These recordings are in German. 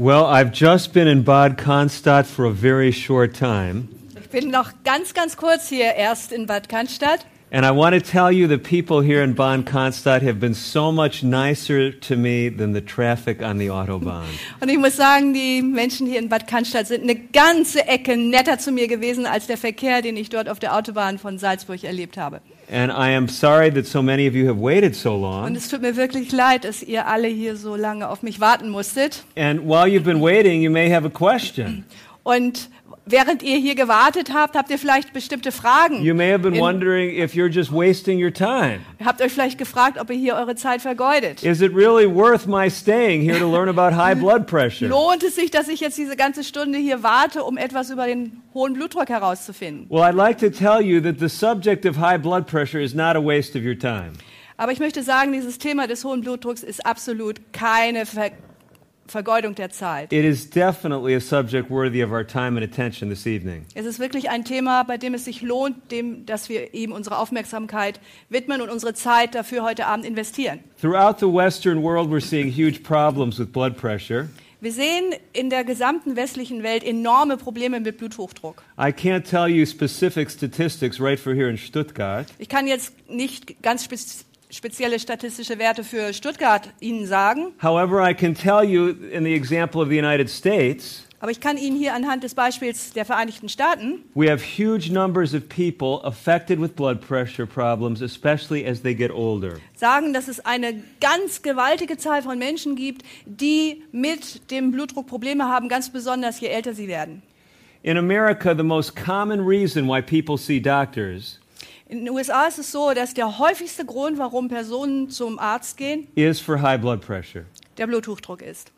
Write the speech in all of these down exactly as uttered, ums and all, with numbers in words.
Well, I've just been in Bad Cannstatt for a very short time. Ich bin noch ganz, ganz kurz hier erst in Bad Cannstatt. And I want to tell you the people here in Bad Cannstatt have been so much nicer to me than the traffic on the Autobahn. Und ich muss sagen, die Menschen hier in Bad Cannstatt sind eine ganze Ecke netter zu mir gewesen als der Verkehr, den ich dort auf der Autobahn von Salzburg erlebt habe. And I am sorry that so many of you have waited so Und long. es tut mir wirklich leid, dass ihr alle hier so lange auf mich warten musstet. And while you've been waiting, you may have a question. Und während ihr hier gewartet habt, habt ihr vielleicht bestimmte Fragen. You may have been In- wondering if you're just wasting your time. Ihr habt euch vielleicht gefragt, ob ihr hier eure Zeit vergeudet. Is it really worth my staying here to learn about high blood pressure? Lohnt es sich, dass ich jetzt diese ganze Stunde hier warte, um etwas über den hohen Blutdruck herauszufinden? Well, I'd like to tell you that the subject of high blood pressure is not a waste of your time. Aber ich möchte sagen, dieses Thema des hohen Blutdrucks ist absolut keine Ver Vergeudung der Zeit. It is definitely a subject worthy of our time and attention this evening. Es ist wirklich ein Thema, bei dem es sich lohnt, dem, dass wir ihm unsere Aufmerksamkeit widmen und unsere Zeit dafür heute Abend investieren. Throughout the Western world, we're seeing huge problems with blood pressure. Wir sehen in der gesamten westlichen Welt enorme Probleme mit Bluthochdruck. I can't tell you specific statistics right for here in Stuttgart, Ich kann jetzt nicht ganz spez spezielle statistische Werte für Stuttgart Ihnen sagen, however, I can tell you in the example of the United States, aber ich kann Ihnen hier anhand des Beispiels der Vereinigten Staaten we have huge numbers of people affected with blood pressure problems, especially as they get older. sagen, dass es eine ganz gewaltige Zahl von Menschen gibt, die mit dem Blutdruck Probleme haben, ganz besonders je älter sie werden. In America, the most common reason why people see doctors In den U S A ist es so, dass der häufigste Grund, warum Personen zum Arzt gehen, is for high blood pressure. der Bluthochdruck ist.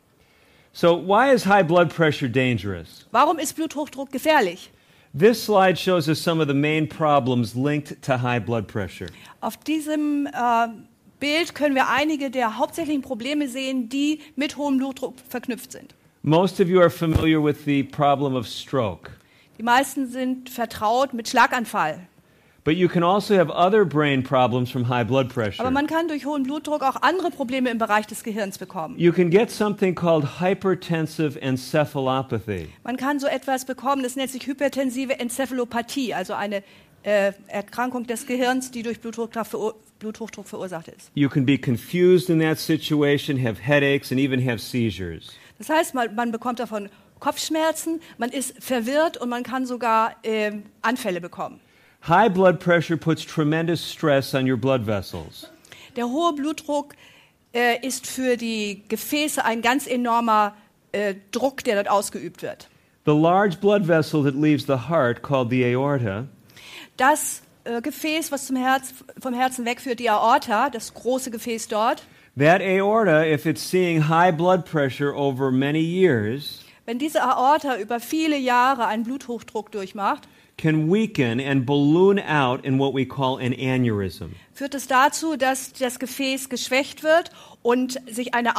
So why is high blood pressure dangerous? Warum ist Bluthochdruck gefährlich? This slide shows us some of the main problems linked to high blood pressure. Auf diesem äh, Bild können wir einige der hauptsächlichen Probleme sehen, die mit hohem Blutdruck verknüpft sind. Most of you are familiar with the problem of stroke, Die meisten sind vertraut mit Schlaganfall. but you can also have other brain problems from high blood pressure. Aber man kann durch hohen Blutdruck auch andere Probleme im Bereich des Gehirns bekommen. You can get something called hypertensive encephalopathy. Man kann so etwas bekommen, das nennt sich hypertensive Enzephalopathie, also eine äh, Erkrankung des Gehirns, die durch Bluthochdruck, verur Bluthochdruck verursacht ist. You can be confused in that situation, have headaches, and even have seizures. Das heißt, man, man bekommt davon Kopfschmerzen, man ist verwirrt und man kann sogar äh, Anfälle bekommen. High blood pressure puts tremendous stress on your blood vessels. Der hohe Blutdruck äh, ist für die Gefäße ein ganz enormer äh, Druck, der dort ausgeübt wird. The large blood vessel that leaves the heart, called the aorta, Das äh, Gefäß, was zum Herz, vom Herzen wegführt, die Aorta, das große Gefäß dort, that aorta, if it's seeing high blood pressure over many years, wenn diese Aorta über viele Jahre einen Bluthochdruck durchmacht, can weaken and balloon out in what we call an aneurysm. führt es dazu, dass das Gefäß geschwächt wird und sich eine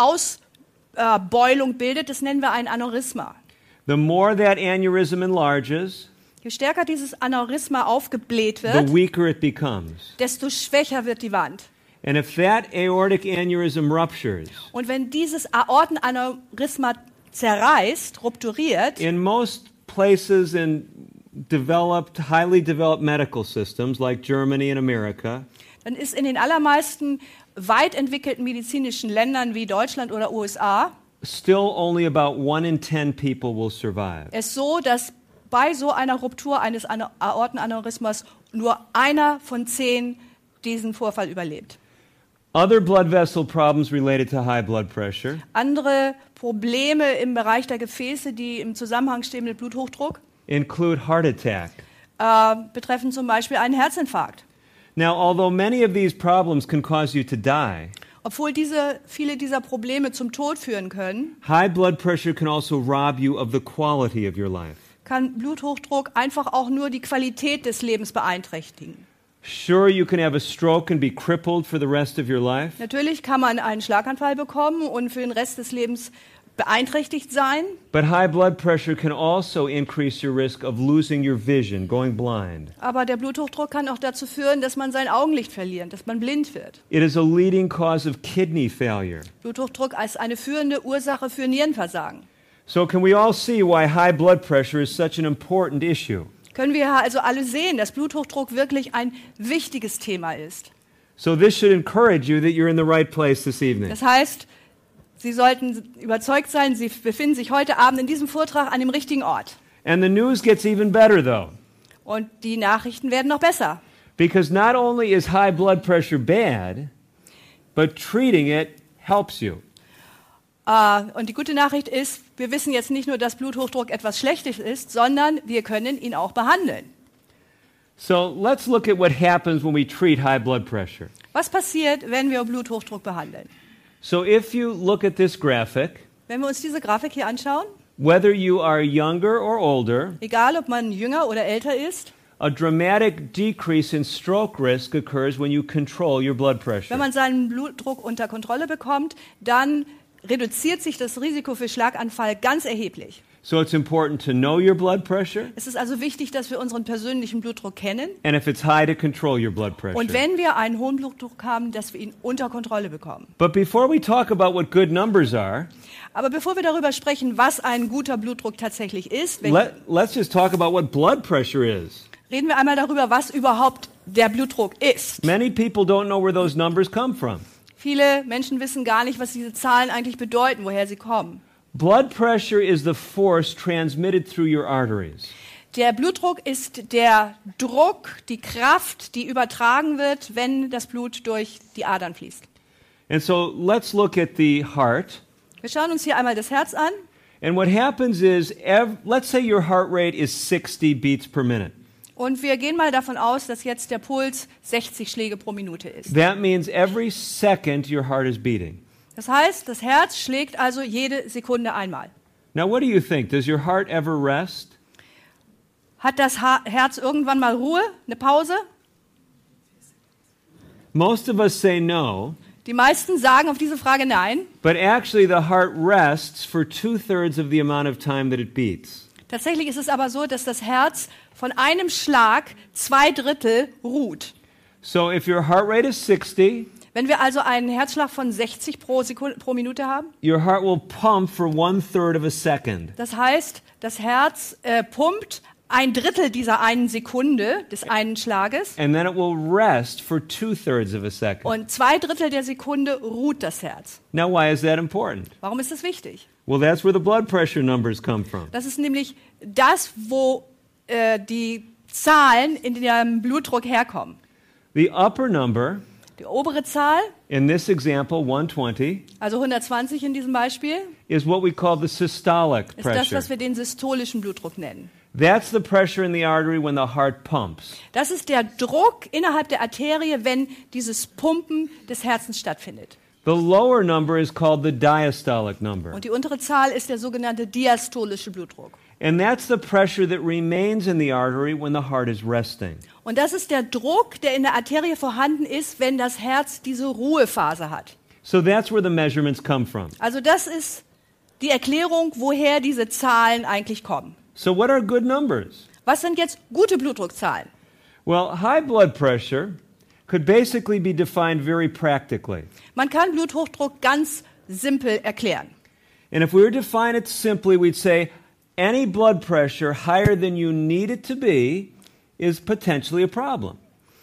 Ausbeulung bildet. Das nennen wir ein Aneurysma. The more that aneurysm enlarges, Je stärker dieses Aneurysma aufgebläht the wird, weaker it becomes. desto schwächer wird die Wand. And if that aortic aneurysm ruptures, Und wenn dieses Aortenaneurysma zerreißt, rupturiert, in most places in developed, highly developed medical systems like Germany and America, dann ist in den allermeisten weit entwickelten medizinischen Ländern wie Deutschland oder U S A still only about one in ten people will survive. es so, dass bei so einer Ruptur eines Ane- Aortenaneurysmas nur einer von zehn diesen Vorfall überlebt. Other blood vessel problems related to high blood pressure Andere Probleme im Bereich der Gefäße, die im Zusammenhang stehen mit Bluthochdruck, include heart attack. äh, betreffen zum Beispiel einen Herzinfarkt. Now, although many of these problems can cause you to die, Obwohl diese, viele dieser Probleme zum Tod führen können, high blood pressure can also rob you of the quality of your life. kann Bluthochdruck einfach auch nur die Qualität des Lebens beeinträchtigen. Sure, you can have a stroke and be crippled for the rest of your life, Natürlich kann man einen Schlaganfall bekommen und für den Rest des Lebens beeinträchtigt sein, but high blood pressure can also increase your risk of losing your vision, going blind. aber der Bluthochdruck kann auch dazu führen, dass man sein Augenlicht verliert, dass man blind wird. It is a leading cause of kidney failure. Bluthochdruck ist eine führende Ursache für Nierenversagen. So can we all see why high blood pressure is such an important issue? Können wir also alle sehen, dass Bluthochdruck wirklich ein wichtiges Thema ist. So this should encourage you that you're in the right place this evening. Das heißt, Sie sollten überzeugt sein, Sie befinden sich heute Abend in diesem Vortrag an dem richtigen Ort. And the news gets even better though. Und die Nachrichten werden noch besser. Because not only is high blood pressure bad, but treating it helps you. Uh, und die gute Nachricht ist, wir wissen jetzt nicht nur, dass Bluthochdruck etwas Schlechtes ist, sondern wir können ihn auch behandeln. So let's look at what happens when we treat high blood pressure. Was passiert, wenn wir Bluthochdruck behandeln? So if you look at this graphic, Wenn wir uns diese Grafik hier anschauen, whether you are younger or older, egal ob man jünger oder älter ist, a dramatic decrease in stroke risk occurs when you control your blood pressure. wenn man seinen Blutdruck unter Kontrolle bekommt, dann reduziert sich das Risiko für Schlaganfall ganz erheblich. So it's important to know your blood pressure, Es ist also wichtig, dass wir unseren persönlichen Blutdruck kennen and if it's high, to control your blood pressure. und wenn wir einen hohen Blutdruck haben, dass wir ihn unter Kontrolle bekommen. But before we talk about what good numbers are, Aber bevor wir darüber sprechen, was ein guter Blutdruck tatsächlich ist, welch- let, let's just talk about what blood pressure is. reden wir einmal darüber, was überhaupt der Blutdruck ist. Many people don't know where those numbers come from. Viele Menschen wissen gar nicht, was diese Zahlen eigentlich bedeuten, woher sie kommen. Blood pressure is the force transmitted through your arteries. Der Blutdruck ist der Druck, die Kraft, die übertragen wird, wenn das Blut durch die Adern fließt. And so let's look at the heart. Wir schauen uns hier einmal das Herz an. And what happens is, ev- let's say your heart rate is sixty beats per minute. Und wir gehen mal davon aus, dass jetzt der Puls sechzig Schläge pro Minute ist. That means every second your heart is beating. Das heißt, das Herz schlägt also jede Sekunde einmal. Now, what do you think? Does your heart ever rest? Hat das Ha- Herz irgendwann mal Ruhe, eine Pause? Most of us say no, Die meisten sagen auf diese Frage nein. but actually the heart rests for two-thirds of the amount of time that it beats. Tatsächlich ist es aber so, dass das Herz von einem Schlag zwei Drittel ruht. So if your heart rate is sixty, Wenn wir also einen Herzschlag von sechzig pro, Sekunde, pro Minute haben, your heart will pump for one-third of a second. das heißt, das Herz äh, pumpt ein Drittel dieser einen Sekunde, des einen Schlages, And then it will rest for two-thirds of a second. und zwei Drittel der Sekunde ruht das Herz. Now, why is that important? Warum ist das wichtig? Well, that's where the blood pressure numbers come from. Das ist nämlich das, wo äh, die Zahlen in dem Blutdruck herkommen. The upper number, Die obere Zahl, in this example, one twenty, also hundertzwanzig in diesem Beispiel, is what we call the systolic ist das, pressure. was wir den systolischen Blutdruck nennen. That's the pressure in the artery when the heart pumps. Das ist der Druck innerhalb der Arterie, wenn dieses Pumpen des Herzens stattfindet. The lower number is called the diastolic number. Und die untere Zahl ist der sogenannte diastolische Blutdruck. And that's the pressure that remains in the artery when the heart is resting. Und das ist der Druck, der in der Arterie vorhanden ist, wenn das Herz diese Ruhephase hat. So that's where the measurements come from. Also das ist die Erklärung, woher diese Zahlen eigentlich kommen. So what are good numbers? Was sind jetzt gute Blutdruckzahlen? Well, high blood pressure could basically be defined very practically. Man kann Bluthochdruck ganz simpel erklären. And if we were to define it simply, we'd say any blood pressure higher than you need it to be is potentially a problem.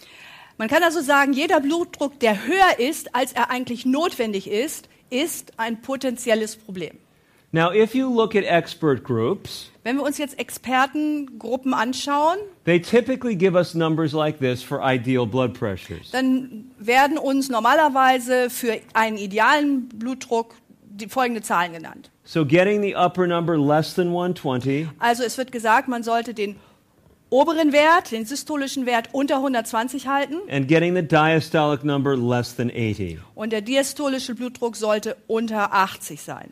Man kann also sagen, jeder Blutdruck, der höher ist, als er eigentlich notwendig ist, ist ein potenzielles Problem. Now, if you look at expert groups, Wenn wir uns jetzt Expertengruppen anschauen, they typically give us numbers like this for ideal blood pressures. dann werden uns normalerweise für einen idealen Blutdruck die folgende Zahlen genannt. So getting the upper number less than one twenty, Also es wird gesagt, man sollte den oberen Wert, den systolischen Wert unter hundertzwanzig halten and getting the diastolic number less than eighty. und der diastolische Blutdruck sollte unter achtzig sein.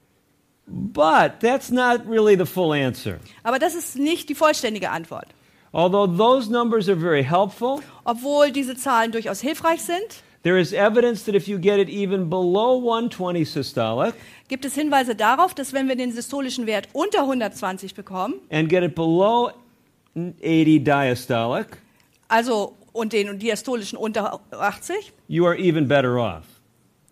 But that's not really the full answer. Aber das ist nicht die vollständige Antwort. Although those numbers are very helpful, Obwohl diese Zahlen durchaus hilfreich sind, there is evidence that if you get it even below one twenty systolic gibt es Hinweise darauf, dass wenn wir den systolischen Wert unter hundertzwanzig bekommen, and get it below eighty diastolic, also und den diastolischen unter achtzig, you are even better off.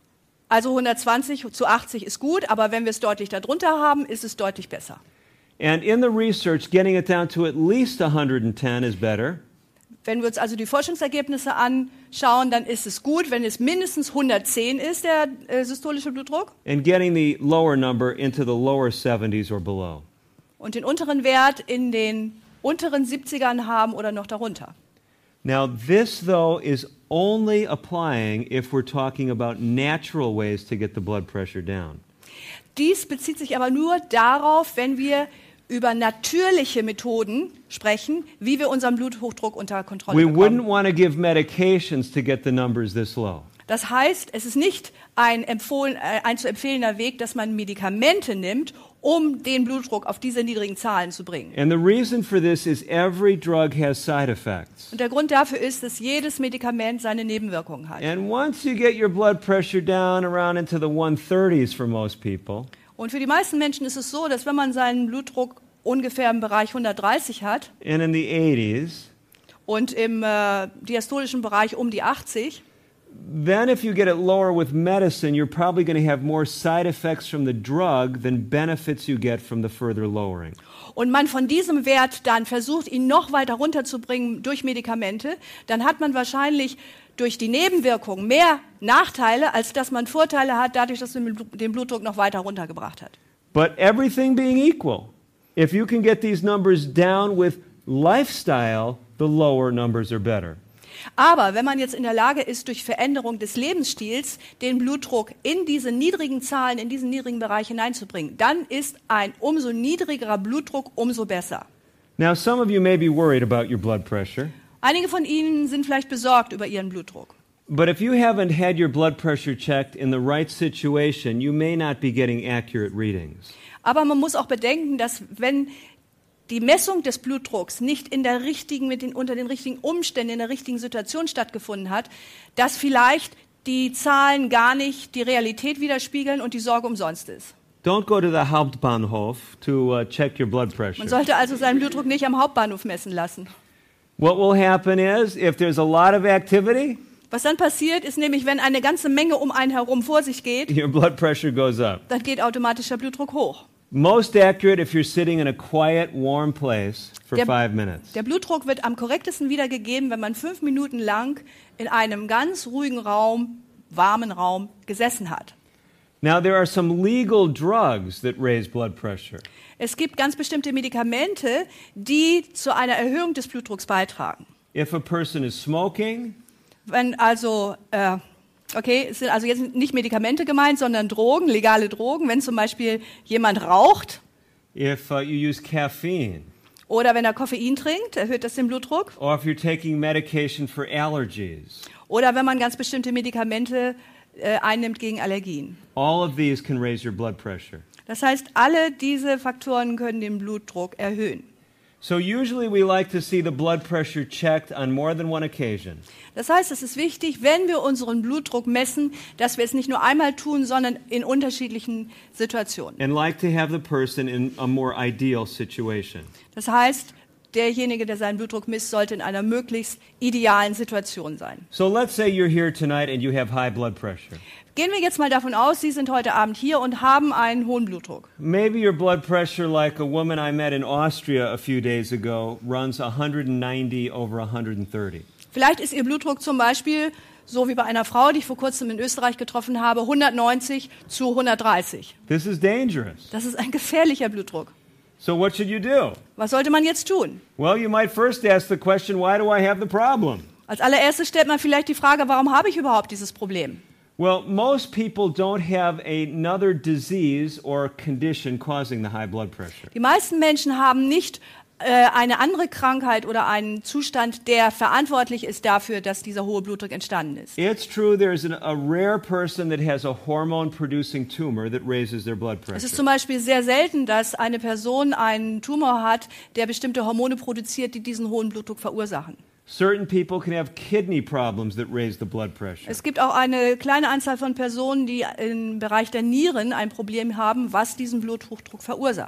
Also hundertzwanzig zu achtzig ist gut, aber wenn wir es deutlich darunter haben, ist es deutlich besser. And in the research, getting it down to at least one hundred ten is better. Wenn wir uns also die Forschungsergebnisse anschauen, dann ist es gut, wenn es mindestens hundertzehn ist, der äh, systolische Blutdruck. And getting the lower number into the lower seventies or below. Und den unteren Wert in den unteren siebzigern haben oder noch darunter. Now, this, though, is only applying if we're talking about natural ways to get the blood pressure down. Dies bezieht sich aber nur darauf, wenn wir über natürliche Methoden sprechen, wie wir unseren Bluthochdruck unter Kontrolle We bekommen. wouldn't want to give medications to get the numbers this low. Das heißt, es ist nicht ein, empfohlen, äh, ein zu empfehlender Weg, dass man Medikamente nimmt, um den Blutdruck auf diese niedrigen Zahlen zu bringen. And the reason for this is every drug has side effects. Und der Grund dafür ist, dass jedes Medikament seine Nebenwirkungen hat. And once you get your blood pressure down around into the one thirties for most people, Und für die meisten Menschen ist es so, dass wenn man seinen Blutdruck ungefähr im Bereich hundertdreißig hat and in the eighties, und im äh, diastolischen Bereich um die achtzig, then if you get it lower with medicine, you're probably going to have more side effects from the drug than benefits you get from the further lowering. und man von diesem Wert dann versucht, ihn noch weiter runterzubringen durch Medikamente, dann hat man wahrscheinlich durch die Nebenwirkungen mehr Nachteile, als dass man Vorteile hat, dadurch, dass man den Blutdruck noch weiter runtergebracht hat. But everything being equal, if you can get these numbers down with lifestyle, the lower numbers are better. Aber wenn man jetzt in der Lage ist, durch Veränderung des Lebensstils den Blutdruck in diese niedrigen Zahlen, in diesen niedrigen Bereich hineinzubringen, dann ist ein umso niedrigerer Blutdruck umso besser. Now, some of you may be worried about your blood pressure, Einige von Ihnen sind vielleicht besorgt über ihren Blutdruck. but if you haven't had your blood pressure checked in the right situation, you may not be getting accurate readings. Aber man muss auch bedenken, dass wenn die Messung des Blutdrucks nicht in der richtigen, mit den, unter den richtigen Umständen, in der richtigen Situation stattgefunden hat, dass vielleicht die Zahlen gar nicht die Realität widerspiegeln und die Sorge umsonst ist. Don't go to the Hauptbahnhof to uh, check your blood Man pressure. sollte also seinen Blutdruck nicht am Hauptbahnhof messen lassen. What will happen is, if there's a lot of activity, Was dann passiert, ist nämlich, wenn eine ganze Menge um einen herum vor sich geht, your blood pressure goes up. dann geht automatisch der Blutdruck hoch. Most accurate if you're sitting in a quiet, warm place for Der- five minutes. Der Blutdruck wird am korrektesten wiedergegeben, wenn man fünf Minuten lang in einem ganz ruhigen Raum, warmen Raum gesessen hat. Now, there are some legal drugs that raise blood pressure. Es gibt ganz bestimmte Medikamente, die zu einer Erhöhung des Blutdrucks beitragen. If a person is smoking, Wenn also, äh, okay, es sind also jetzt nicht Medikamente gemeint, sondern Drogen, legale Drogen. Wenn zum Beispiel jemand raucht if uh, you use caffeine, oder wenn er Koffein trinkt, erhöht das den Blutdruck. or if you're taking medication for allergies, Oder wenn man ganz bestimmte Medikamente äh, einnimmt gegen Allergien. all of these can raise your blood pressure. Das heißt, alle diese Faktoren können den Blutdruck erhöhen. So usually we like to see the blood pressure checked on more than one occasion. Das heißt, es ist wichtig, wenn wir unseren Blutdruck messen, dass wir es nicht nur einmal tun, sondern in unterschiedlichen Situationen. And like to have the person in a more ideal situation. Das heißt, derjenige, der seinen Blutdruck misst, sollte in einer möglichst idealen Situation sein. So let's say you're here tonight and you have high blood pressure. Gehen wir jetzt mal davon aus, Sie sind heute Abend hier und haben einen hohen Blutdruck. Maybe your blood pressure, like a woman I met in Austria a few days ago, runs one ninety over one thirty. Vielleicht ist Ihr Blutdruck zum Beispiel, so wie bei einer Frau, die ich vor kurzem in Österreich getroffen habe, hundertneunzig zu hundertdreißig. This is dangerous. Das ist ein gefährlicher Blutdruck. So what should you do? Was sollte man jetzt tun? Well, you might first ask the question, why do I have the problem? Als allererstes stellt man vielleicht die Frage, warum habe ich überhaupt dieses Problem? Well, most people don't have another disease or condition causing the high blood pressure. Die meisten Menschen haben nicht äh, eine andere Krankheit oder einen Zustand, der verantwortlich ist dafür, dass dieser hohe Blutdruck entstanden ist. It's true there's an, a rare person that has a hormone-producing tumor that raises their blood Es pressure. ist zum Beispiel sehr selten, dass eine Person einen Tumor hat, der bestimmte Hormone produziert, die diesen hohen Blutdruck verursachen. Certain people can have kidney problems that raise the blood pressure. Es gibt auch eine kleine Anzahl von Personen, die im Bereich der Nieren ein Problem haben, was diesen Bluthochdruck verursacht.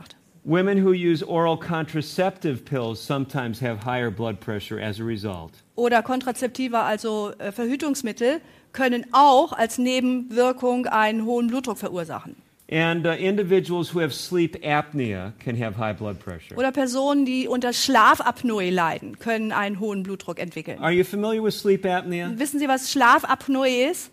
Women who use oral contraceptive pills sometimes have higher blood pressure as a result. Oder Kontrazeptiva, also äh, Verhütungsmittel, können auch als Nebenwirkung einen hohen Blutdruck verursachen. And uh, individuals who have sleep apnea can have high blood pressure. Oder Personen, die unter Schlafapnoe leiden, können einen hohen Blutdruck entwickeln. Are you familiar with sleep apnea? Wissen Sie, was Schlafapnoe ist?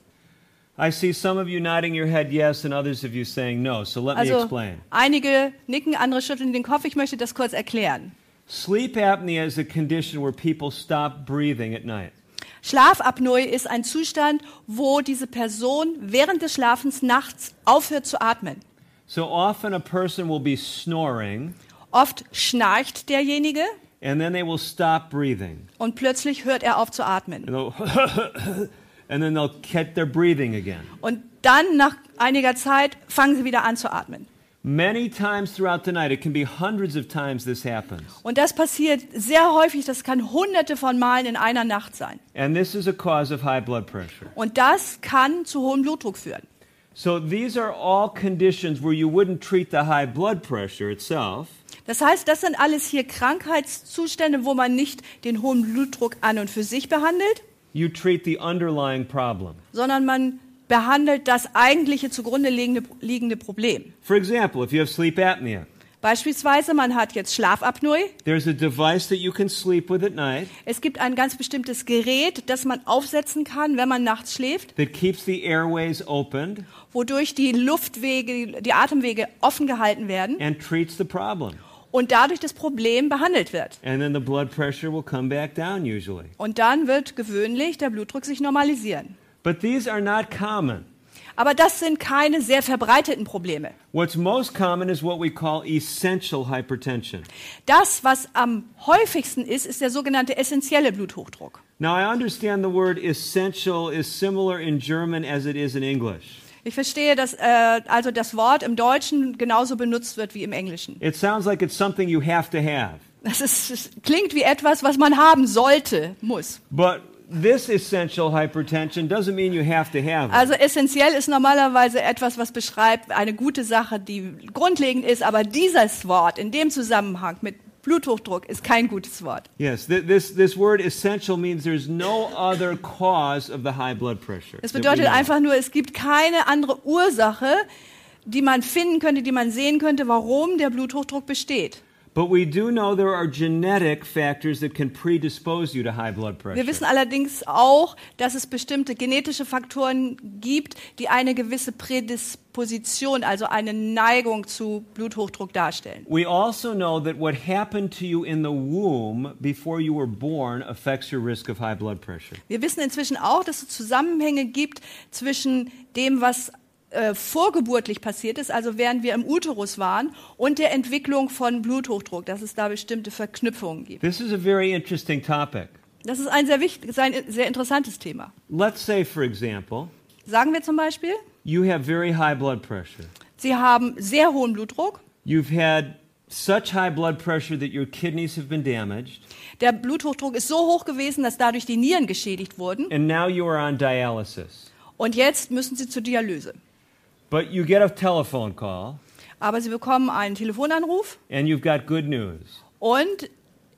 I see some of you nodding your head yes and others of you saying no, so let me Also explain. einige nicken, andere schütteln den Kopf. Ich möchte das kurz erklären. Sleep apnea is a condition where people stop breathing at night. Schlafapnoe ist ein Zustand, wo diese Person während des Schlafens nachts aufhört zu atmen. So often a person will be snoring Oft schnarcht derjenige and then they will stop breathing. und plötzlich hört er auf zu atmen. And, they'll and then they'll get their breathing again. Und dann, nach einiger Zeit, fangen sie wieder an zu atmen. Many times throughout the night, it can be hundreds of times this happens. Und das passiert sehr häufig, das kann hunderte von Malen in einer Nacht sein. And this is a cause of high blood pressure. Und das kann zu hohem Blutdruck führen. So these are all conditions where you wouldn't treat the high blood pressure itself. Das heißt, das sind alles hier Krankheitszustände, wo man nicht den hohen Blutdruck an und für sich behandelt, You treat the underlying problem. sondern man behandelt das eigentliche zugrunde liegende, liegende Problem. For example, if you have sleep apnea, Beispielsweise, man hat jetzt Schlafapnoe. there's a device that you can sleep with at night Es gibt ein ganz bestimmtes Gerät, das man aufsetzen kann, wenn man nachts schläft, that keeps the airways opened wodurch die Luftwege, die Atemwege offen gehalten werden and treats the problem. und dadurch das Problem behandelt wird. And then the blood pressure will come back down usually. Und dann wird gewöhnlich der Blutdruck sich normalisieren. But these are not common. Aber das sind keine sehr verbreiteten Probleme. What's most common is what we call essential hypertension. Das, was am häufigsten ist, ist der sogenannte essentielle Bluthochdruck. Now, I understand the word essential is similar in German as it is in English. Ich verstehe, dass äh, also das Wort im Deutschen genauso benutzt wird wie im Englischen. It sounds like it's something you have to have. Das ist, es klingt wie etwas, was man haben sollte, muss. But this essential hypertension doesn't mean you have to have it. Also essentiell ist normalerweise etwas, was beschreibt eine gute Sache, die grundlegend ist, aber dieses Wort in dem Zusammenhang mit Bluthochdruck ist kein gutes Wort. Yes, th- this, this word essential means there's no other cause of the high blood pressure. Das that we bedeutet know. einfach nur, es gibt keine andere Ursache, die man finden könnte, die man sehen könnte, warum der Bluthochdruck besteht. But we do know there are genetic factors that can predispose you to high blood pressure. Wir wissen allerdings auch, dass es bestimmte genetische Faktoren gibt, die eine gewisse Prädisposition, also eine Neigung zu Bluthochdruck darstellen. We also know that what happened to you in the womb before you were born affects your risk of high blood pressure. Wir wissen inzwischen auch, dass es Zusammenhänge gibt zwischen dem, was äh, vorgeburtlich passiert ist, also während wir im Uterus waren, und der Entwicklung von Bluthochdruck, dass es da bestimmte Verknüpfungen gibt. This is a very interesting topic. Das ist ein sehr wichtiges, ein sehr interessantes Thema. Let's say, for example, Sagen wir zum Beispiel, you have very high blood pressure. Sie haben sehr hohen Blutdruck, You've had such high blood pressure that your kidneys have been damaged, der Bluthochdruck ist so hoch gewesen, dass dadurch die Nieren geschädigt wurden, and now you are on dialysis. und jetzt müssen Sie zur Dialyse. But you get a telephone call, Aber Sie bekommen einen Telefonanruf and you've got good news. und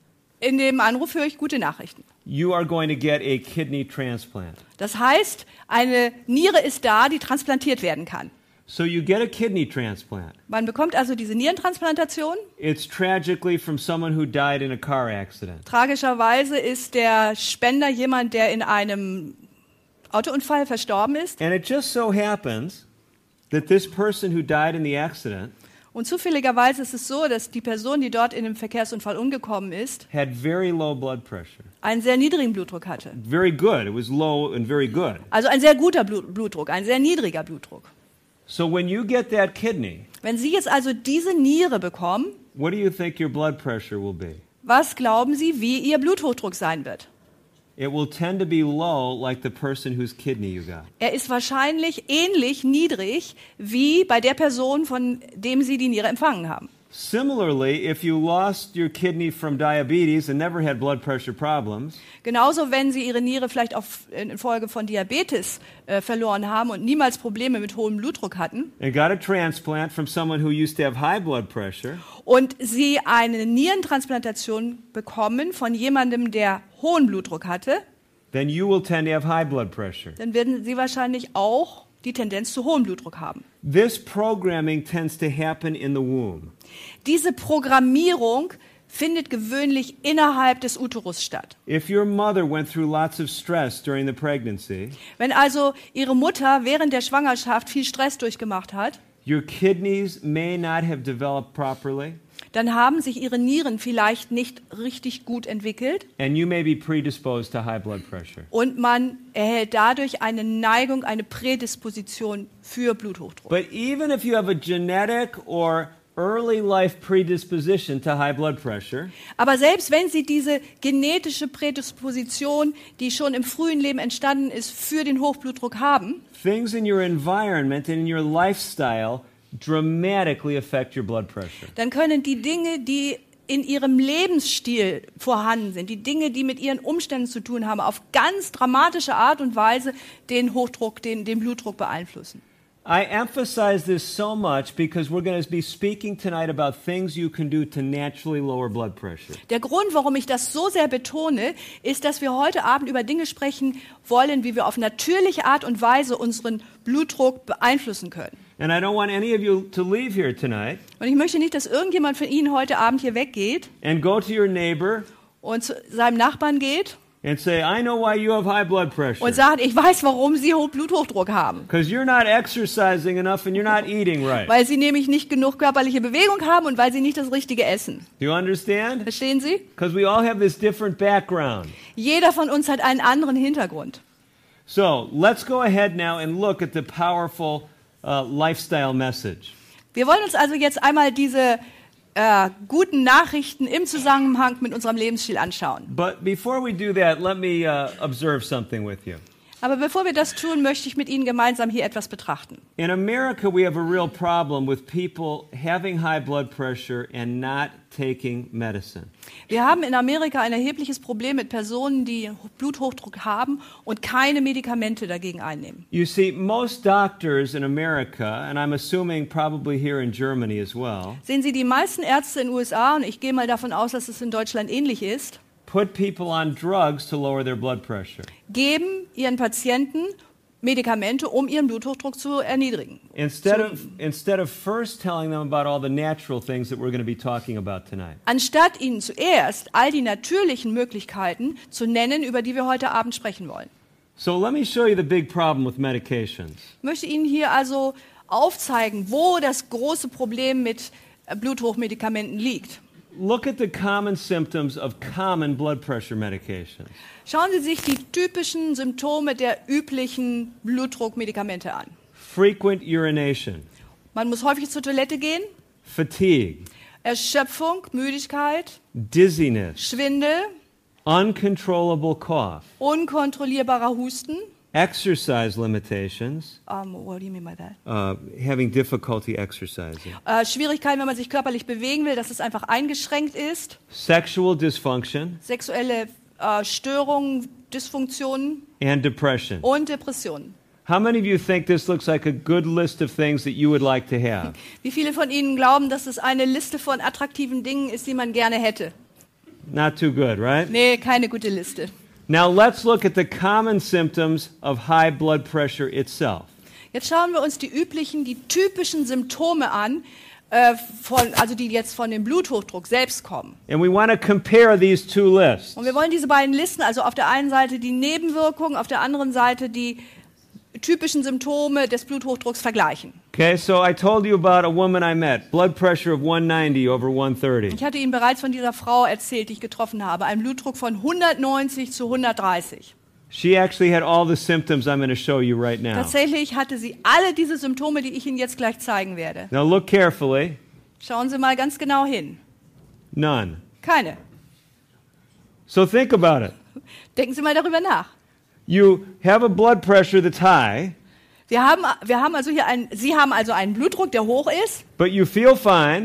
in dem Anruf höre ich gute Nachrichten. You are going to get a kidney transplant. Das heißt, eine Niere ist da, die transplantiert werden kann. So you get a kidney transplant. Man bekommt also diese Nierentransplantation. It's tragically from someone who died in a car accident. Tragischerweise ist der Spender jemand, der in einem Autounfall verstorben ist. And it just so happens that this person who died in the accident Und zufälligerweise ist es so, dass die Person, die dort in dem Verkehrsunfall umgekommen ist, had very low blood pressure. einen sehr niedrigen Blutdruck hatte. Very good. It was low and very good. Also ein sehr guter Blut- Blutdruck, ein sehr niedriger Blutdruck. So when you get that kidney, Wenn Sie jetzt also diese Niere bekommen, what do you think your blood pressure will be? was glauben Sie, wie Ihr Bluthochdruck sein wird? It will tend to be low like the person whose kidney you got. Er ist wahrscheinlich ähnlich niedrig wie bei der Person, von dem Sie die Niere empfangen haben. Similarly, if you lost your kidney from diabetes and never had blood pressure problems, Genauso, wenn Sie Ihre Niere vielleicht auf, infolge von Diabetes äh, verloren haben und niemals Probleme mit hohem Blutdruck hatten and got a transplant from someone who used to have high blood pressure, und Sie eine Nierentransplantation bekommen von jemandem, der hohen Blutdruck hatte, then you will tend to have high blood pressure. dann werden Sie wahrscheinlich auch die Tendenz zu hohem Blutdruck haben. This programming tends to happen in the womb. Diese Programmierung findet gewöhnlich innerhalb des Uterus statt. If your mother went through lots of stress during the pregnancy, Wenn also Ihre Mutter während der Schwangerschaft viel Stress durchgemacht hat, your kidneys may not have developed properly, dann haben sich Ihre Nieren vielleicht nicht richtig gut entwickelt and you may be predisposed to high blood pressure. und man erhält dadurch eine Neigung, eine Prädisposition für Bluthochdruck. But even if you have a genetic or early life predisposition to high blood pressure, Aber selbst wenn Sie diese genetische Prädisposition, die schon im frühen Leben entstanden ist, für den Hochblutdruck haben, things in your environment and in your lifestyle dramatically affect your blood pressure. dann können die Dinge, die in ihrem Lebensstil vorhanden sind, die Dinge, die mit ihren Umständen zu tun haben, auf ganz dramatische Art und Weise den Hochdruck, den, den Blutdruck beeinflussen. I emphasize this so much because we're going to be speaking tonight about things you can do to naturally lower blood pressure. Der Grund, warum ich das so sehr betone, ist, dass wir heute Abend über Dinge sprechen wollen, wie wir auf natürliche Art und Weise unseren Blutdruck beeinflussen können. And I don't want any of you to leave here tonight Und ich möchte nicht, dass irgendjemand von Ihnen heute Abend hier weggeht and go to your neighbor und zu seinem Nachbarn geht and say, I know why you have high blood pressure. und sagt, ich weiß, warum Sie hohen Bluthochdruck haben. Because you're not exercising enough and you're not eating right. Weil Sie nämlich nicht genug körperliche Bewegung haben und weil Sie nicht das Richtige essen. Do you understand? Verstehen Sie? Because we all have this different background. Jeder von uns hat einen anderen Hintergrund. So let's go ahead now and look at the powerful uh, lifestyle message. Wir wollen uns also jetzt einmal diese äh, guten Nachrichten im Zusammenhang mit unserem Lebensstil anschauen. But before we do that, let me uh, observe something with you. Aber bevor wir das tun, möchte ich mit Ihnen gemeinsam hier etwas betrachten. In America, we have a real problem with people having high blood pressure and not taking medicine. Wir haben in Amerika ein erhebliches Problem mit Personen, die Bluthochdruck haben und keine Medikamente dagegen einnehmen. You see, most doctors in America, and I'm assuming probably here in Germany as well, Sehen Sie, die meisten Ärzte in den U S A, und ich gehe mal davon aus, dass es in Deutschland ähnlich ist, put people on drugs to lower their blood pressure. geben ihren Patienten Medikamente, um ihren Blutdruck zu erniedrigen. Instead of, instead of first telling them about all the natural things that we're going to be talking about tonight. Anstatt ihnen zuerst all die natürlichen Möglichkeiten zu nennen, über die wir heute Abend sprechen wollen. So let me show you the big problem with medications. Ich möchte Ihnen hier also aufzeigen, wo das große Problem mit Bluthochdruckmedikamenten liegt. Look at the common symptoms of common blood pressure medications. Schauen Sie sich die typischen Symptome der üblichen Blutdruckmedikamente an. Frequent urination, Man muss häufig zur Toilette gehen, fatigue, Erschöpfung, Müdigkeit, dizziness, Schwindel, uncontrollable cough, unkontrollierbarer Husten. exercise limitations, Um, what do you mean by that? uh, having difficulty exercising, Äh, Schwierigkeiten, wenn man sich körperlich bewegen will, dass es einfach eingeschränkt ist. sexual dysfunction, Sexuelle äh, Störungen, Dysfunktionen and depression. und Depressionen. How many of you think this looks like a good list of things that you would like to have? Wie viele von Ihnen glauben, dass es eine Liste von attraktiven Dingen ist, die man gerne hätte? Not too good, right? Nee, keine gute Liste. Now let's look at the common symptoms of high blood pressure itself. Jetzt schauen wir uns die üblichen, die typischen Symptome an, äh, von, also die jetzt von dem Bluthochdruck selbst kommen. And we want to compare these two lists. Und wir wollen diese beiden Listen, also auf der einen Seite die Nebenwirkungen, auf der anderen Seite die typischen Symptome des Bluthochdrucks vergleichen. Okay, so I told you about a woman I met, blood pressure of one ninety over one thirty. Ich hatte Ihnen bereits von dieser Frau erzählt, die ich getroffen habe, einen Blutdruck von hundertneunzig zu hundertdreißig. She actually had all the symptoms I'm going to show you right now. Tatsächlich hatte sie alle diese Symptome, die ich Ihnen jetzt gleich zeigen werde. Now look carefully. Schauen Sie mal ganz genau hin. None. Keine. So think about it. Denken Sie mal darüber nach. You have a blood pressure that's high, Wir haben, wir haben also hier einen, Sie haben also einen Blutdruck, der hoch ist. but you feel fine,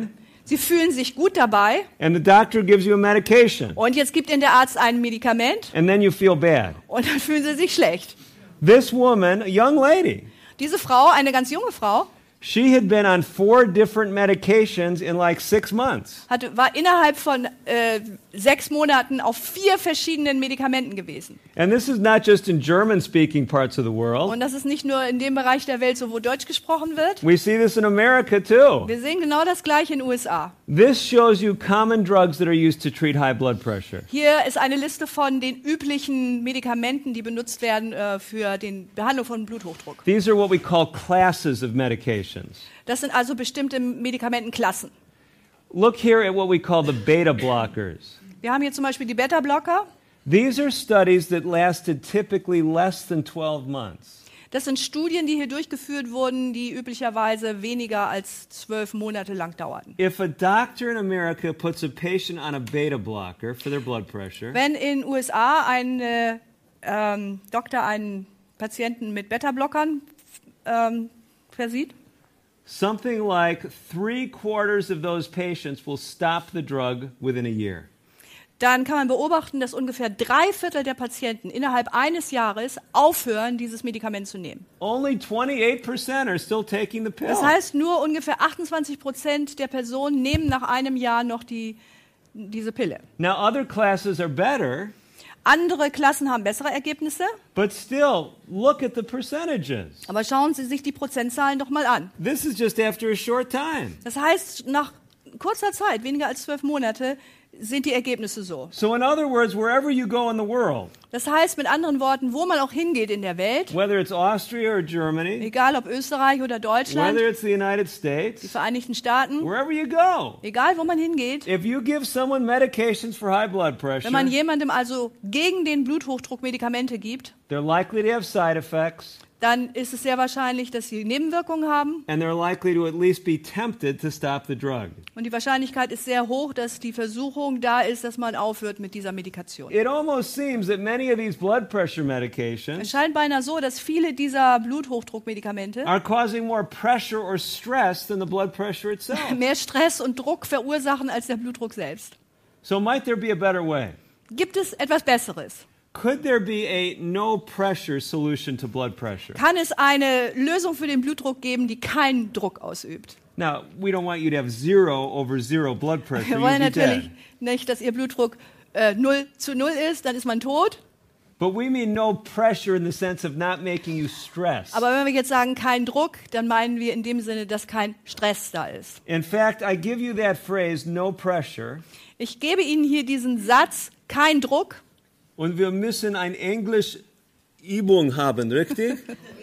Sie fühlen sich gut dabei. And the doctor gives you a medication. Und jetzt gibt Ihnen der Arzt ein Medikament. And then you feel bad. Und dann fühlen Sie sich schlecht. This woman, a young lady, Diese Frau, eine ganz junge Frau, she had been on four different medications in like six months. hatte, war innerhalb von äh, sechs Monaten auf vier verschiedenen Medikamenten gewesen. And this is not just in German-speaking parts of the world. Und das ist nicht nur in dem Bereich der Welt, so wo Deutsch gesprochen wird. We see this in America too. Wir sehen genau das Gleiche in den U S A. This shows you common drugs that are used to treat high blood pressure. Hier ist eine Liste von den üblichen Medikamenten, die benutzt werden äh, für die Behandlung von Bluthochdruck. These are what we call classes of medications. Das sind also bestimmte Medikamentenklassen. Look here at what we call the beta blockers. Wir haben hier zum Beispiel die Beta-Blocker. These are studies that lasted typically less than twelve months. Das sind Studien, die hier durchgeführt wurden, die üblicherweise weniger als zwölf Monate lang dauerten. If a doctor in America puts a patient on a beta blocker for their blood pressure, Wenn in den U S A ein äh, ähm, Doktor einen Patienten mit Beta-Blockern ähm, versieht, something like three quarters of those patients will stop the drug within a year. dann kann man beobachten, dass ungefähr drei Viertel der Patienten innerhalb eines Jahres aufhören, dieses Medikament zu nehmen. Only twenty-eight percent are still taking the pill. Das heißt, nur ungefähr achtundzwanzig Prozent der Personen nehmen nach einem Jahr noch die, diese Pille. Now, other classes are better, Andere Klassen haben bessere Ergebnisse, but still, look at the percentages. aber schauen Sie sich die Prozentzahlen doch mal an. This is just after a short time. Das heißt, nach kurzer Zeit, weniger als zwölf Monate, sind die Ergebnisse so. So, in other words, wherever you go in the world, Das heißt mit anderen Worten, wo man auch hingeht in der Welt, whether it's Austria or Germany, egal ob Österreich oder Deutschland, whether it's the United die States, Vereinigten Staaten, wherever you go, egal wo man hingeht, if you give someone medications for high blood pressure, wenn man jemandem also gegen den Bluthochdruck Medikamente gibt, they're likely to have side effects, dann ist es sehr wahrscheinlich, dass sie Nebenwirkungen haben. and they're likely to at least be tempted to stop the drug. Und die Wahrscheinlichkeit ist sehr hoch, dass die Versuchung da ist, dass man aufhört mit dieser Medikation. It almost seems that many of these blood pressure Es medications scheint beinahe so, dass viele dieser Bluthochdruckmedikamente are causing more pressure or stress than the blood pressure itself. mehr Stress und Druck verursachen als der Blutdruck selbst. So might there be a better way? Gibt es etwas Besseres? Could there be a no-pressure solution to blood pressure? Kann es eine Lösung für den Blutdruck geben, die keinen Druck ausübt? Now, we don't want you to have zero over zero blood pressure. Wir You'd wollen be natürlich dead. nicht, dass Ihr Blutdruck äh, null zu null ist, dann ist man tot. But we mean no pressure in the sense of not making you stress. Aber wenn wir jetzt sagen, kein Druck, dann meinen wir in dem Sinne, dass kein Stress da ist. In fact, I give you that phrase, no pressure, Ich gebe Ihnen hier diesen Satz, kein Druck. und wir müssen ein Englisch Übung haben, richtig?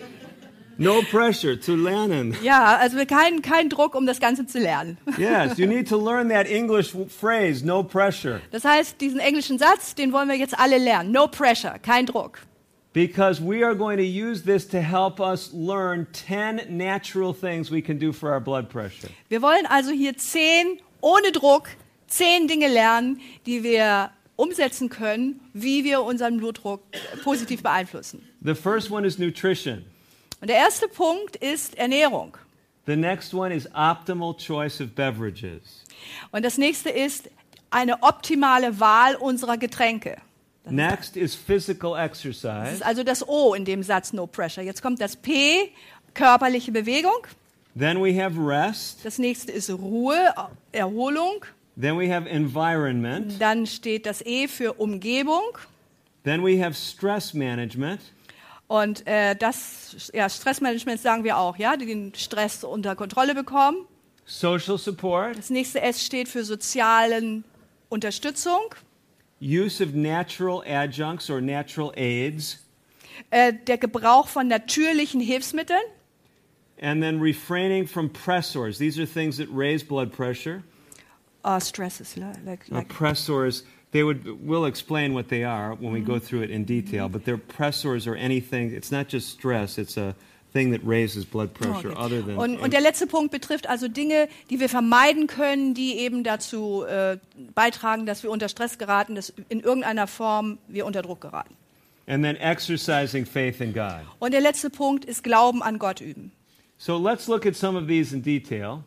No pressure, zu lernen. Ja, also kein, kein Druck, um das Ganze zu lernen. Yes, you need to learn that English w- phrase, no pressure. Das heißt, diesen englischen Satz, den wollen wir jetzt alle lernen. No pressure, kein Druck. Because we are going to use this to help us learn ten natural things we can do for our blood pressure. Wir wollen also hier zehn, ohne Druck, zehn Dinge lernen, die wir umsetzen können, wie wir unseren Blutdruck positiv beeinflussen. The first one is nutrition. Und der erste Punkt ist Ernährung. The next one is optimal choice of beverages. Und das nächste ist eine optimale Wahl unserer Getränke. Next is physical Das exercise. ist also das O in dem Satz No Pressure. Jetzt kommt das P, körperliche Bewegung. Then we have rest. Das nächste ist Ruhe, Erholung. Then we have environment. Dann steht das E für Umgebung. Then we have stress management. Und äh, das ja, Stressmanagement sagen wir auch, ja, den Stress unter Kontrolle bekommen. Social support. Das nächste S steht für sozialen Unterstützung. Use of natural adjuncts or natural aids. Äh, der Gebrauch von natürlichen Hilfsmitteln. And then refraining from pressors. These are things that raise blood pressure. Uh, stress is like, Uh, like pressors, they would, we'll explain what they are when we go through it in detail, but they're pressors or anything, it's not just stress, it's a thing that raises blood pressure Okay. other than... Und, und der letzte Punkt betrifft also Dinge, die wir vermeiden können, die eben dazu äh, beitragen, dass wir unter Stress geraten, dass in irgendeiner Form wir unter Druck geraten. and then exercising faith in God. Und der letzte Punkt ist Glauben an Gott üben. So let's look at some of these in detail.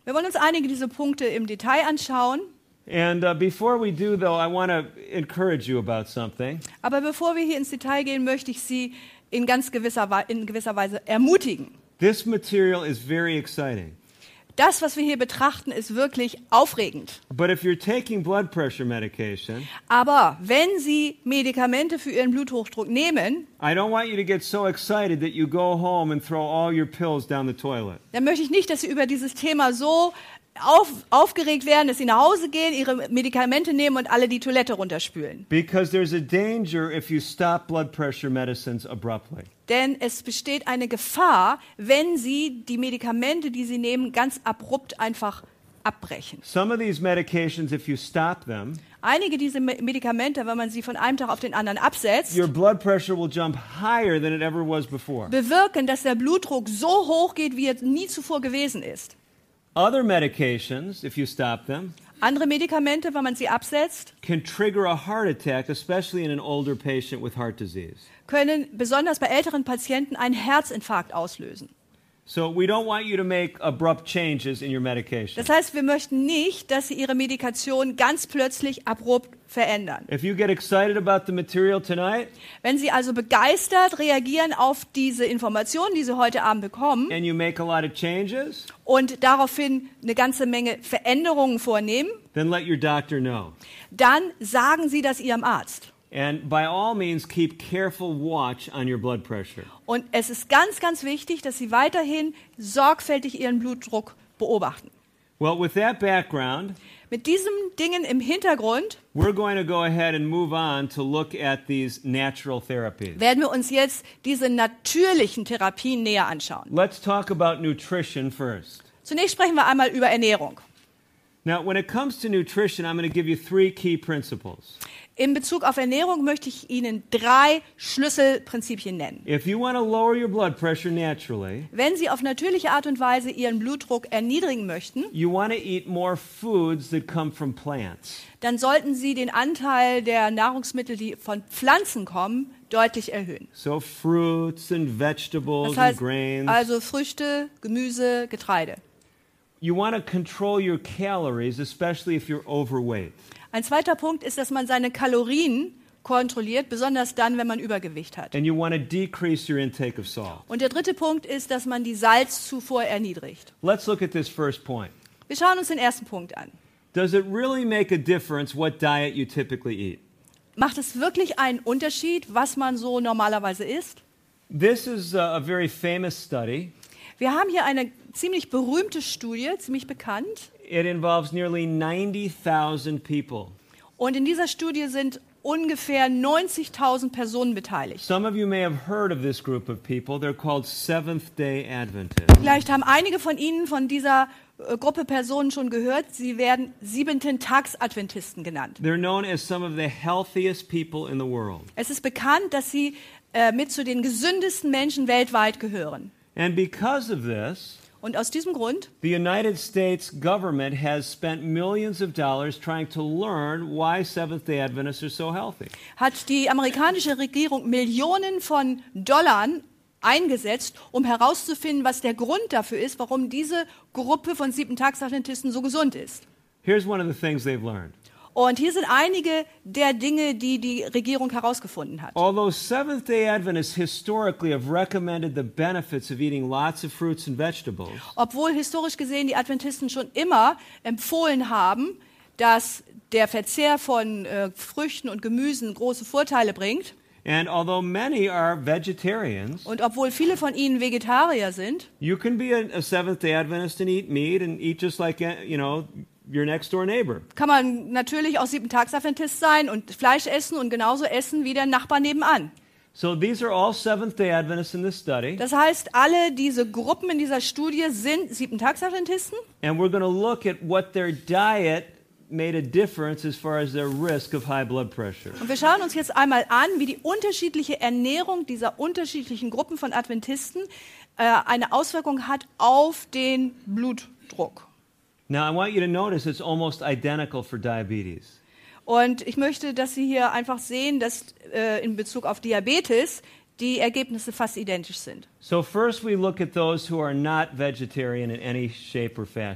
Wir wollen uns einige dieser Punkte im Detail anschauen. And uh, before we do, though, I want to encourage you about something. Aber bevor wir hier ins Detail gehen, möchte ich Sie in ganz gewisser, Wei- in gewisser Weise ermutigen. This material is very exciting. Das, was wir hier betrachten, ist wirklich aufregend. But if you're taking blood pressure medication, Aber wenn Sie Medikamente für Ihren Bluthochdruck nehmen, I don't want you to get so excited that you go home and throw all your pills down the toilet. dann möchte ich nicht, dass Sie über dieses Thema so auf, aufgeregt werden, dass Sie nach Hause gehen, Ihre Medikamente nehmen und alle die Toilette runterspülen. Because there's a danger if you stop blood pressure medicines abruptly. Denn es besteht eine Gefahr, wenn Sie die Medikamente, die Sie nehmen, ganz abrupt einfach abbrechen. Some of these medications, if you stop them, Einige dieser Me- Medikamente, wenn man sie von einem Tag auf den anderen absetzt, your blood pressure will jump higher than it ever was before. bewirken, dass der Blutdruck so hoch geht, wie er nie zuvor gewesen ist. Other medications, if you stop them, Andere Medikamente, wenn man sie absetzt, can trigger a heart attack, especially in an older patient with heart disease. können besonders bei älteren Patienten einen Herzinfarkt auslösen. So we don't want you to make abrupt changes in your medication. Das heißt, wir möchten nicht, dass Sie Ihre Medikation ganz plötzlich abrupt verändern. If you get excited about the material tonight Wenn Sie also begeistert reagieren auf diese Informationen, die Sie heute Abend bekommen and you make a lot of changes, und daraufhin eine ganze Menge Veränderungen vornehmen, then let your doctor know. dann sagen Sie das Ihrem Arzt. And by all means, keep careful watch on your blood pressure. Und es ist ganz, ganz wichtig, dass Sie weiterhin sorgfältig Ihren Blutdruck beobachten. Well, with that background, Mit diesen Dingen im Hintergrund we're going to go ahead and move on to look at these natural therapies. werden wir uns jetzt diese natürlichen Therapien näher anschauen. Let's talk about nutrition first. Zunächst sprechen wir einmal über Ernährung. Now, when it comes to nutrition, I'm going to give you three key principles. In Bezug auf Ernährung möchte ich Ihnen drei Schlüsselprinzipien nennen. If you want to lower your blood pressure naturally, Wenn Sie auf natürliche Art und Weise Ihren Blutdruck erniedrigen möchten, you want to eat more foods that come from plants. dann sollten Sie den Anteil der Nahrungsmittel, die von Pflanzen kommen, deutlich erhöhen. So fruits and vegetables Das heißt and grains. also Früchte, Gemüse, Getreide. You want to control your calories, especially if you're overweight. Ein zweiter Punkt ist, dass man seine Kalorien kontrolliert, besonders dann, wenn man Übergewicht hat. And you want to decrease your intake of salt. Und der dritte Punkt ist, dass man die Salzzufuhr erniedrigt. Let's look at this first point. Wir schauen uns den ersten Punkt an. Does it really make a difference what diet you typically eat? Macht es wirklich einen Unterschied, was man so normalerweise isst? This is a, a very famous study. Wir haben hier eine ziemlich berühmte Studie, ziemlich bekannt. It involves nearly ninety thousand people. Und in dieser Studie sind ungefähr neunzigtausend Personen beteiligt. Some of you may have heard of this group of people. They're called Seventh-day Adventists. Vielleicht haben einige von Ihnen von dieser äh, Gruppe Personen schon gehört. Sie werden Siebenten-Tags-Adventisten genannt. They're known as some of the healthiest people in the world. Es ist bekannt, dass sie äh, mit zu den gesündesten Menschen weltweit gehören. And because of this, Und aus diesem Grund the United States government has spent millions of dollars trying to learn why Seventh-day Adventists are so healthy. hat die amerikanische Regierung Millionen von Dollar eingesetzt, um herauszufinden, was der Grund dafür ist, warum diese Gruppe von Siebenten-Tags-Adventisten so gesund ist. Here's one of the things they've learned. Und hier sind einige der Dinge, die die Regierung herausgefunden hat. Although Seventh-day Adventists historically have recommended the benefits of eating lots of fruits and vegetables, Obwohl historisch gesehen die Adventisten schon immer empfohlen haben, dass der Verzehr von äh, Früchten und Gemüsen große Vorteile bringt, and although many are vegetarians, und obwohl viele von ihnen Vegetarier sind, you can be a, a Seventh-day Adventist and eat meat and eat just like, uh, you know, your next door neighbor. kann man natürlich auch Siebenten-Tags-Adventist sein und Fleisch essen und genauso essen wie der Nachbar nebenan. So these are all Seventh-day Adventists in this study, Das heißt, alle diese Gruppen in dieser Studie sind Siebenten-Tags-Adventisten. and we're going to look at what their diet made a difference as far as their risk of high blood pressure. Und wir schauen uns jetzt einmal an, wie die unterschiedliche Ernährung dieser unterschiedlichen Gruppen von Adventisten äh, eine Auswirkung hat auf den Blutdruck. Now, I want you to notice it's almost identical for diabetes. Und ich möchte, dass Sie hier einfach sehen, dass äh, in Bezug auf Diabetes die Ergebnisse fast identisch sind. So first we look at those who are not vegetarian in any shape or fashion.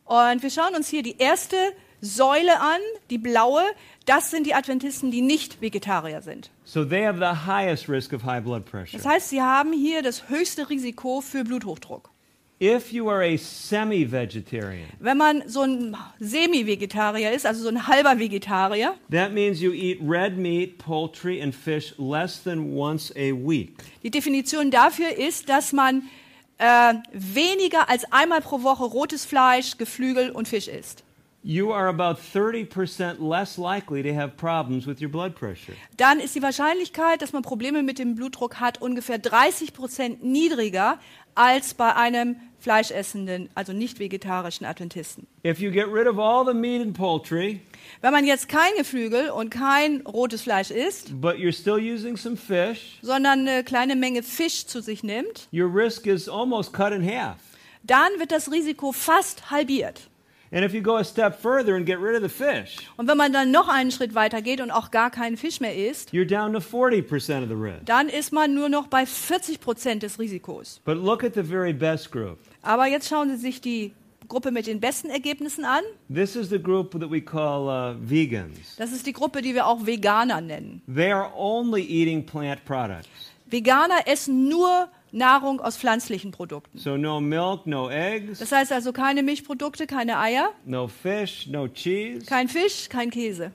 Und wir schauen uns hier die erste Säule an, die blaue. Das sind die Adventisten, die nicht Vegetarier sind. So they have the highest risk of high blood pressure. Das heißt, sie haben hier das höchste Risiko für Bluthochdruck. If you are a semi-vegetarian, Wenn man so ein Semi-Vegetarier ist, also so ein halber Vegetarier, that means you eat red meat, poultry, and fish less than once a week. die Definition dafür ist, dass man äh, weniger als einmal pro Woche rotes Fleisch, Geflügel und Fisch isst. You are about thirty percent less likely to have problems with your blood pressure. Dann ist die Wahrscheinlichkeit, dass man Probleme mit dem Blutdruck hat, ungefähr dreißig Prozent niedriger als bei einem fleischessenden, also nicht vegetarischen Adventisten. If you get rid of all the meat and poultry, Wenn man jetzt kein Geflügel und kein rotes Fleisch isst, but you're still using some fish, sondern eine kleine Menge Fisch zu sich nimmt, your risk is almost cut in half. dann wird das Risiko fast halbiert. And if you go a step further and get rid of the fish, Und wenn man dann noch einen Schritt weiter geht und auch gar keinen Fisch mehr isst, you're down to forty percent of the risk. dann ist man nur noch bei vierzig Prozent des Risikos. But look at the very best group. Aber jetzt schauen Sie sich die Gruppe mit den besten Ergebnissen an. This is the group that we call uh, vegans. Das ist die Gruppe, die wir auch Veganer nennen. They are only eating plant products. Veganer essen nur Nahrung aus pflanzlichen Produkten. So no milk, no eggs, Das heißt also keine Milchprodukte, keine Eier, no fish, no cheese. kein Fisch, kein Käse.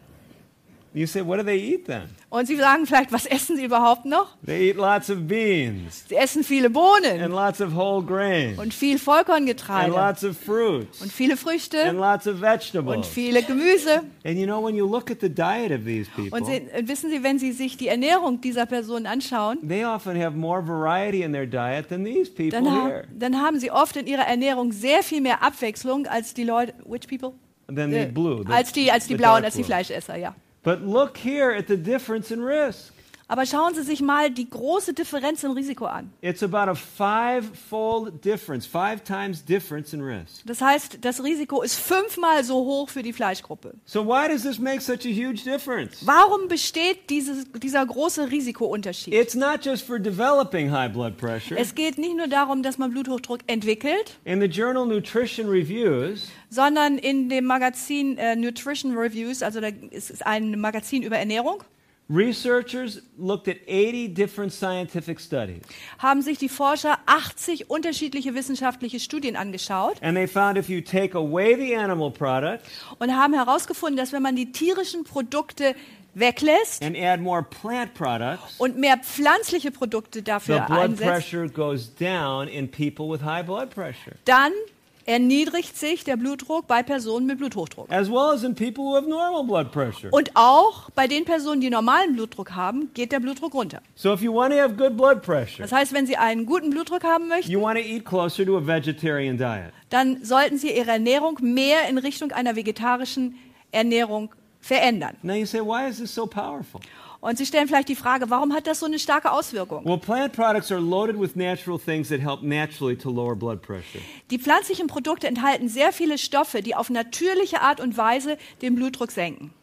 You say, what do they eat then? Und Sie sagen vielleicht, was essen Sie überhaupt noch? They eat lots of beans Sie essen viele and Bohnen lots of whole grain und viel and Vollkorngetreide lots of fruits und viele and Früchte lots of und vegetables. viele Gemüse. And you know, when you look at the diet of these Und people, Sie, äh, wissen Sie, wenn Sie sich die Ernährung dieser Personen anschauen, they often have more variety in their diet than these people dann, ha here. dann haben Sie oft in ihrer Ernährung sehr viel mehr Abwechslung als die Leute, which people? Than the Äh, blue. the- als die, als die the Blauen, dark als die blue. Fleischesser, ja. But look here at the difference in risk. Aber schauen Sie sich mal die große Differenz im Risiko an. It's about a five-fold difference, five times difference in risk. Das heißt, das Risiko ist fünfmal so hoch für die Fleischgruppe. So why does this make such a huge difference? Warum besteht dieses, dieser große Risikounterschied? It's not just for developing high blood pressure. Es geht nicht nur darum, dass man Bluthochdruck entwickelt, In the journal Nutrition Reviews, sondern in dem Magazin äh, Nutrition Reviews, also da ist es ein Magazin über Ernährung, researchers looked at eighty different scientific studies. haben sich die Forscher achtzig unterschiedliche wissenschaftliche Studien angeschaut And they found if you take away the animal products und haben herausgefunden, dass wenn man die tierischen Produkte weglässt and add more plant products, und mehr pflanzliche Produkte the dafür blood einsetzt, pressure goes down in people with high blood pressure, dann erniedrigt sich der Blutdruck bei Personen mit Bluthochdruck. as well as in people who have normal blood pressure. Und auch bei den Personen, die normalen Blutdruck haben, geht der Blutdruck runter. So if you want to have good blood pressure, Das heißt, wenn Sie einen guten Blutdruck haben möchten, you want to eat closer to a vegetarian diet. dann sollten Sie Ihre Ernährung mehr in Richtung einer vegetarischen Ernährung verändern. Now you say, why is this so powerful? Und Sie stellen vielleicht die Frage, warum hat das so eine starke Auswirkung? Well, plant products are loaded with natural things that help naturally to lower blood pressure. Die pflanzlichen Produkte enthalten sehr viele Stoffe, die auf natürliche Art und Weise den Blutdruck senken.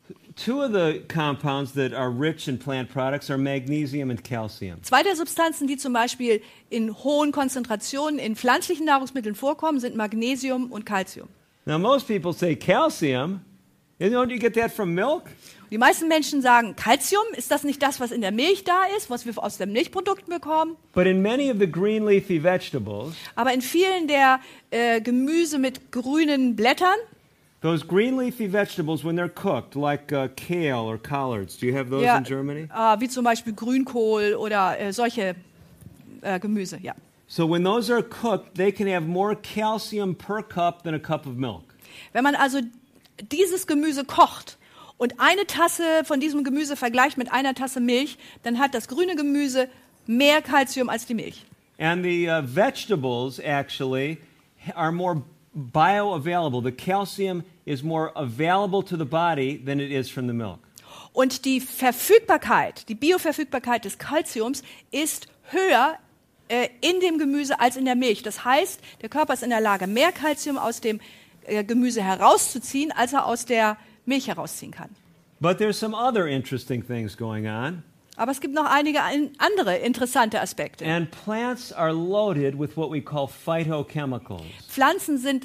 Two of the compounds that are rich in plant products are magnesium and calcium. Zwei der Substanzen, die zum Beispiel in hohen Konzentrationen in pflanzlichen Nahrungsmitteln vorkommen, sind Magnesium und Calcium. Now, most people say calcium. Don't you get that from milk? Die meisten Menschen sagen, Calcium, ist das nicht das, was in der Milch da ist, was wir aus den Milchprodukten bekommen? But in many of the green leafy vegetables, Aber in vielen der äh, Gemüse mit grünen Blättern, those green leafy vegetables, when they're cooked, like uh, kale or collards, do you have those ja, in Germany? äh, wie zum Beispiel Grünkohl oder äh, solche äh, Gemüse, ja. So when those are cooked, they can have more calcium per cup than a cup of milk. Wenn man also dieses Gemüse kocht und eine Tasse von diesem Gemüse vergleicht mit einer Tasse Milch, dann hat das grüne Gemüse mehr Calcium als die Milch. And the uh, vegetables actually are more bioavailable. The calcium is more available to the body than it is from the milk. Und die Verfügbarkeit, die Bioverfügbarkeit des Calciums ist höher äh, in dem Gemüse als in der Milch. Das heißt, der Körper ist in der Lage, mehr Calcium aus dem äh, Gemüse herauszuziehen, als er aus der Milch herausziehen kann. But there's some other interesting things going on. Aber es gibt noch einige ein, andere interessante Aspekte. And plants are loaded with what we call phytochemicals. Pflanzen sind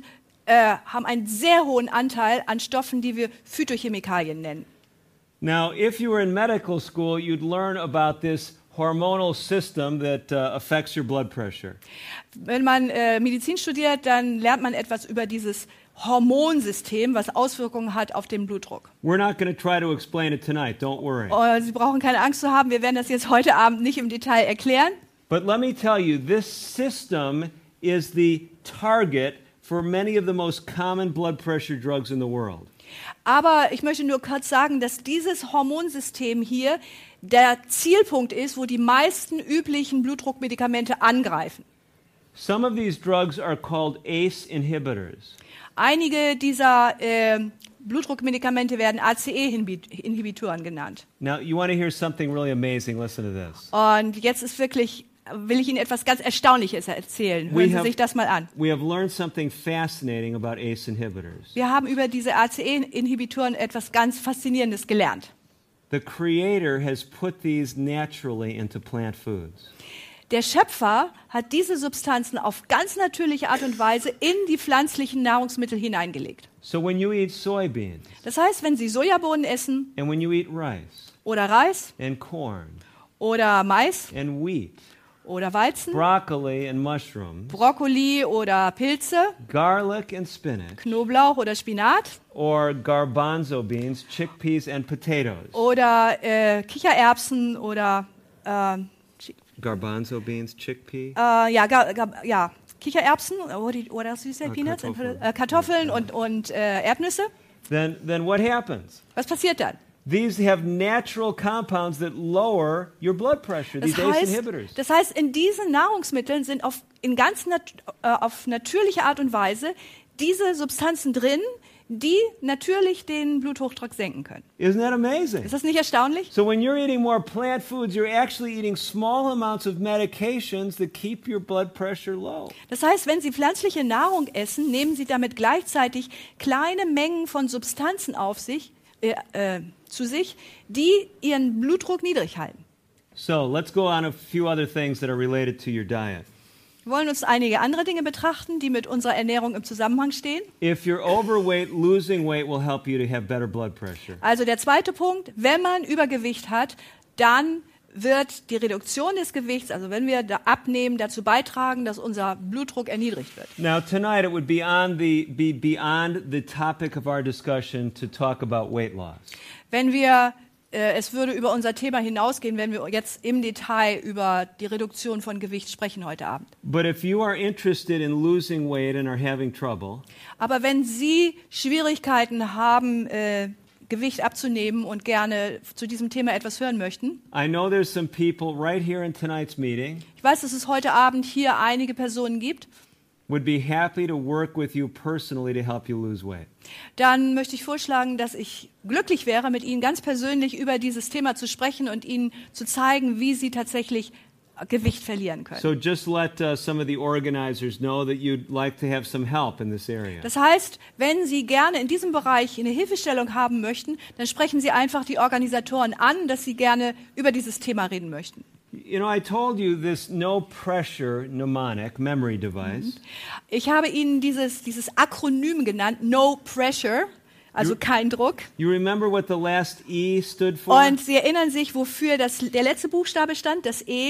äh, haben einen sehr hohen Anteil an Stoffen, die wir Phytochemikalien nennen. Now, if you were in medical school, you'd learn about this hormonal system that uh, affects your blood pressure. Wenn man äh, Medizin studiert, dann lernt man etwas über dieses Hormonsystem, was Auswirkungen hat auf den Blutdruck. We're not going to try to explain it tonight, don't worry. Uh, Sie brauchen keine Angst zu haben, wir werden das jetzt heute Abend nicht im Detail erklären. But let me tell you, this system is the target for many of the most common blood pressure drugs in the world. Aber ich möchte nur kurz sagen, dass dieses Hormonsystem hier der Zielpunkt ist, wo die meisten üblichen Blutdruckmedikamente angreifen. Some of these drugs are called A C E inhibitors. Einige dieser äh, Blutdruckmedikamente werden A C E-Inhibitoren genannt. Now, you want to hear something really amazing? Listen to this. Und jetzt ist wirklich, will ich Ihnen etwas ganz Erstaunliches erzählen. Hören We Sie have- sich das mal an. We have learned something fascinating about A C E inhibitors. Wir haben über diese A C E-Inhibitoren etwas ganz Faszinierendes gelernt. The Creator has put these naturally into plant foods. Der Schöpfer hat diese Substanzen auf ganz natürliche Art und Weise in die pflanzlichen Nahrungsmittel hineingelegt. So when you eat soybeans, Das heißt, wenn Sie Sojabohnen essen and when you eat rice, oder Reis and corn, oder Mais and wheat, oder Weizen, broccoli and mushrooms, Brokkoli oder Pilze, garlic and spinach, Knoblauch oder Spinat or garbanzo beans, chickpeas and potatoes. oder äh, Kichererbsen oder äh, Garbanzo beans, chickpea. äh, ja, ga, ga, ja, Kichererbsen oder what else did you say, Äh, Peanuts? Kartoffeln. Äh, Kartoffeln und, und äh, Erdnüsse. Then, then what happens? Was passiert dann? These have natural compounds that lower your blood pressure, Das these A C E heißt, inhibitors. das heißt, in diesen Nahrungsmitteln sind auf, in ganz nat äh, auf natürliche Art und Weise diese Substanzen drin, die natürlich den Bluthochdruck senken können. Isn't that amazing? Ist das nicht erstaunlich? So when you're eating more plant foods, you're actually eating small amounts of medications that keep your blood pressure low. Das heißt, wenn Sie pflanzliche Nahrung essen, nehmen Sie damit gleichzeitig kleine Mengen von Substanzen auf sich, äh, äh, zu sich, die Ihren Blutdruck niedrig halten. So let's go on a few other things that are related to your diet. Wir wollen uns einige andere Dinge betrachten, die mit unserer Ernährung im Zusammenhang stehen. If you're overweight, losing weight will help you to have better blood pressure. Also der zweite Punkt, wenn man Übergewicht hat, dann wird die Reduktion des Gewichts, also wenn wir da abnehmen, dazu beitragen, dass unser Blutdruck erniedrigt wird. Now tonight it would be on the be beyond the topic of our discussion to talk about weight loss. Wenn wir, äh, es würde über unser Thema hinausgehen, wenn wir jetzt im Detail über die Reduktion von Gewicht sprechen heute Abend. But if you are interested in losing weight and are having trouble, Aber wenn Sie Schwierigkeiten haben, äh, Gewicht abzunehmen und gerne zu diesem Thema etwas hören möchten, I know there's some people right here in tonight's meeting ich weiß, dass es heute Abend hier einige Personen gibt, would be happy to work with you personally to help you lose weight. dann möchte ich vorschlagen, dass ich glücklich wäre, mit Ihnen ganz persönlich über dieses Thema zu sprechen und Ihnen zu zeigen, wie Sie tatsächlich Gewicht verlieren können. So just let uh, some of the organizers know that you'd like to have some help in this area. Das heißt, wenn Sie gerne in diesem Bereich eine Hilfestellung haben möchten, dann sprechen Sie einfach die Organisatoren an, dass Sie gerne über dieses Thema reden möchten. You know, I told you this no pressure mnemonic memory device. Ich habe Ihnen dieses, dieses Akronym genannt, No Pressure, also kein Druck. You remember what the last E stood for? Und Sie erinnern sich, wofür das, der letzte Buchstabe stand, das E?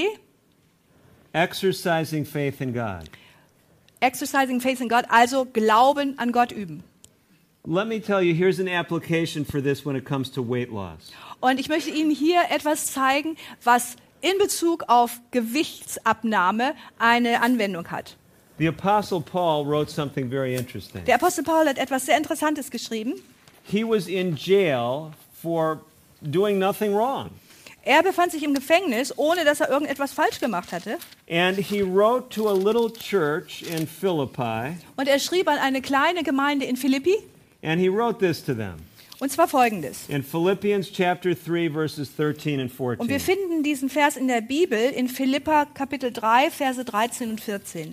Exercising faith in God. Exercising faith in God, also Glauben an Gott üben. Let me tell you, here's an application for this when it comes to weight loss. Und ich möchte Ihnen hier etwas zeigen, was in Bezug auf Gewichtsabnahme eine Anwendung hat. The Apostle Paul wrote something very interesting. Der Apostel Paul hat etwas sehr Interessantes geschrieben. He was in jail for doing nothing wrong. Er befand sich im Gefängnis, ohne dass er irgendetwas falsch gemacht hatte. And he wrote to a little church in Philippi, Und er schrieb an eine kleine Gemeinde in Philippi. and he wrote this to them. Und zwar Folgendes. In Philippians chapter three, verses thirteen and Und wir fourteen. finden diesen Vers in der Bibel in Philippa Kapitel drei, Verse dreizehn und vierzehn.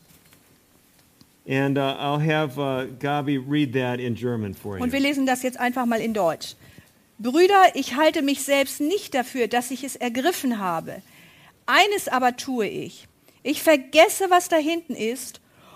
And uh, I'll have uh, Gabi read that in German for Und wir you. lesen das jetzt einfach mal in Deutsch. Brüder, ich halte mich selbst nicht dafür, dass ich es ergriffen habe. Eines aber tue ich. Ich vergesse, was da hinten ist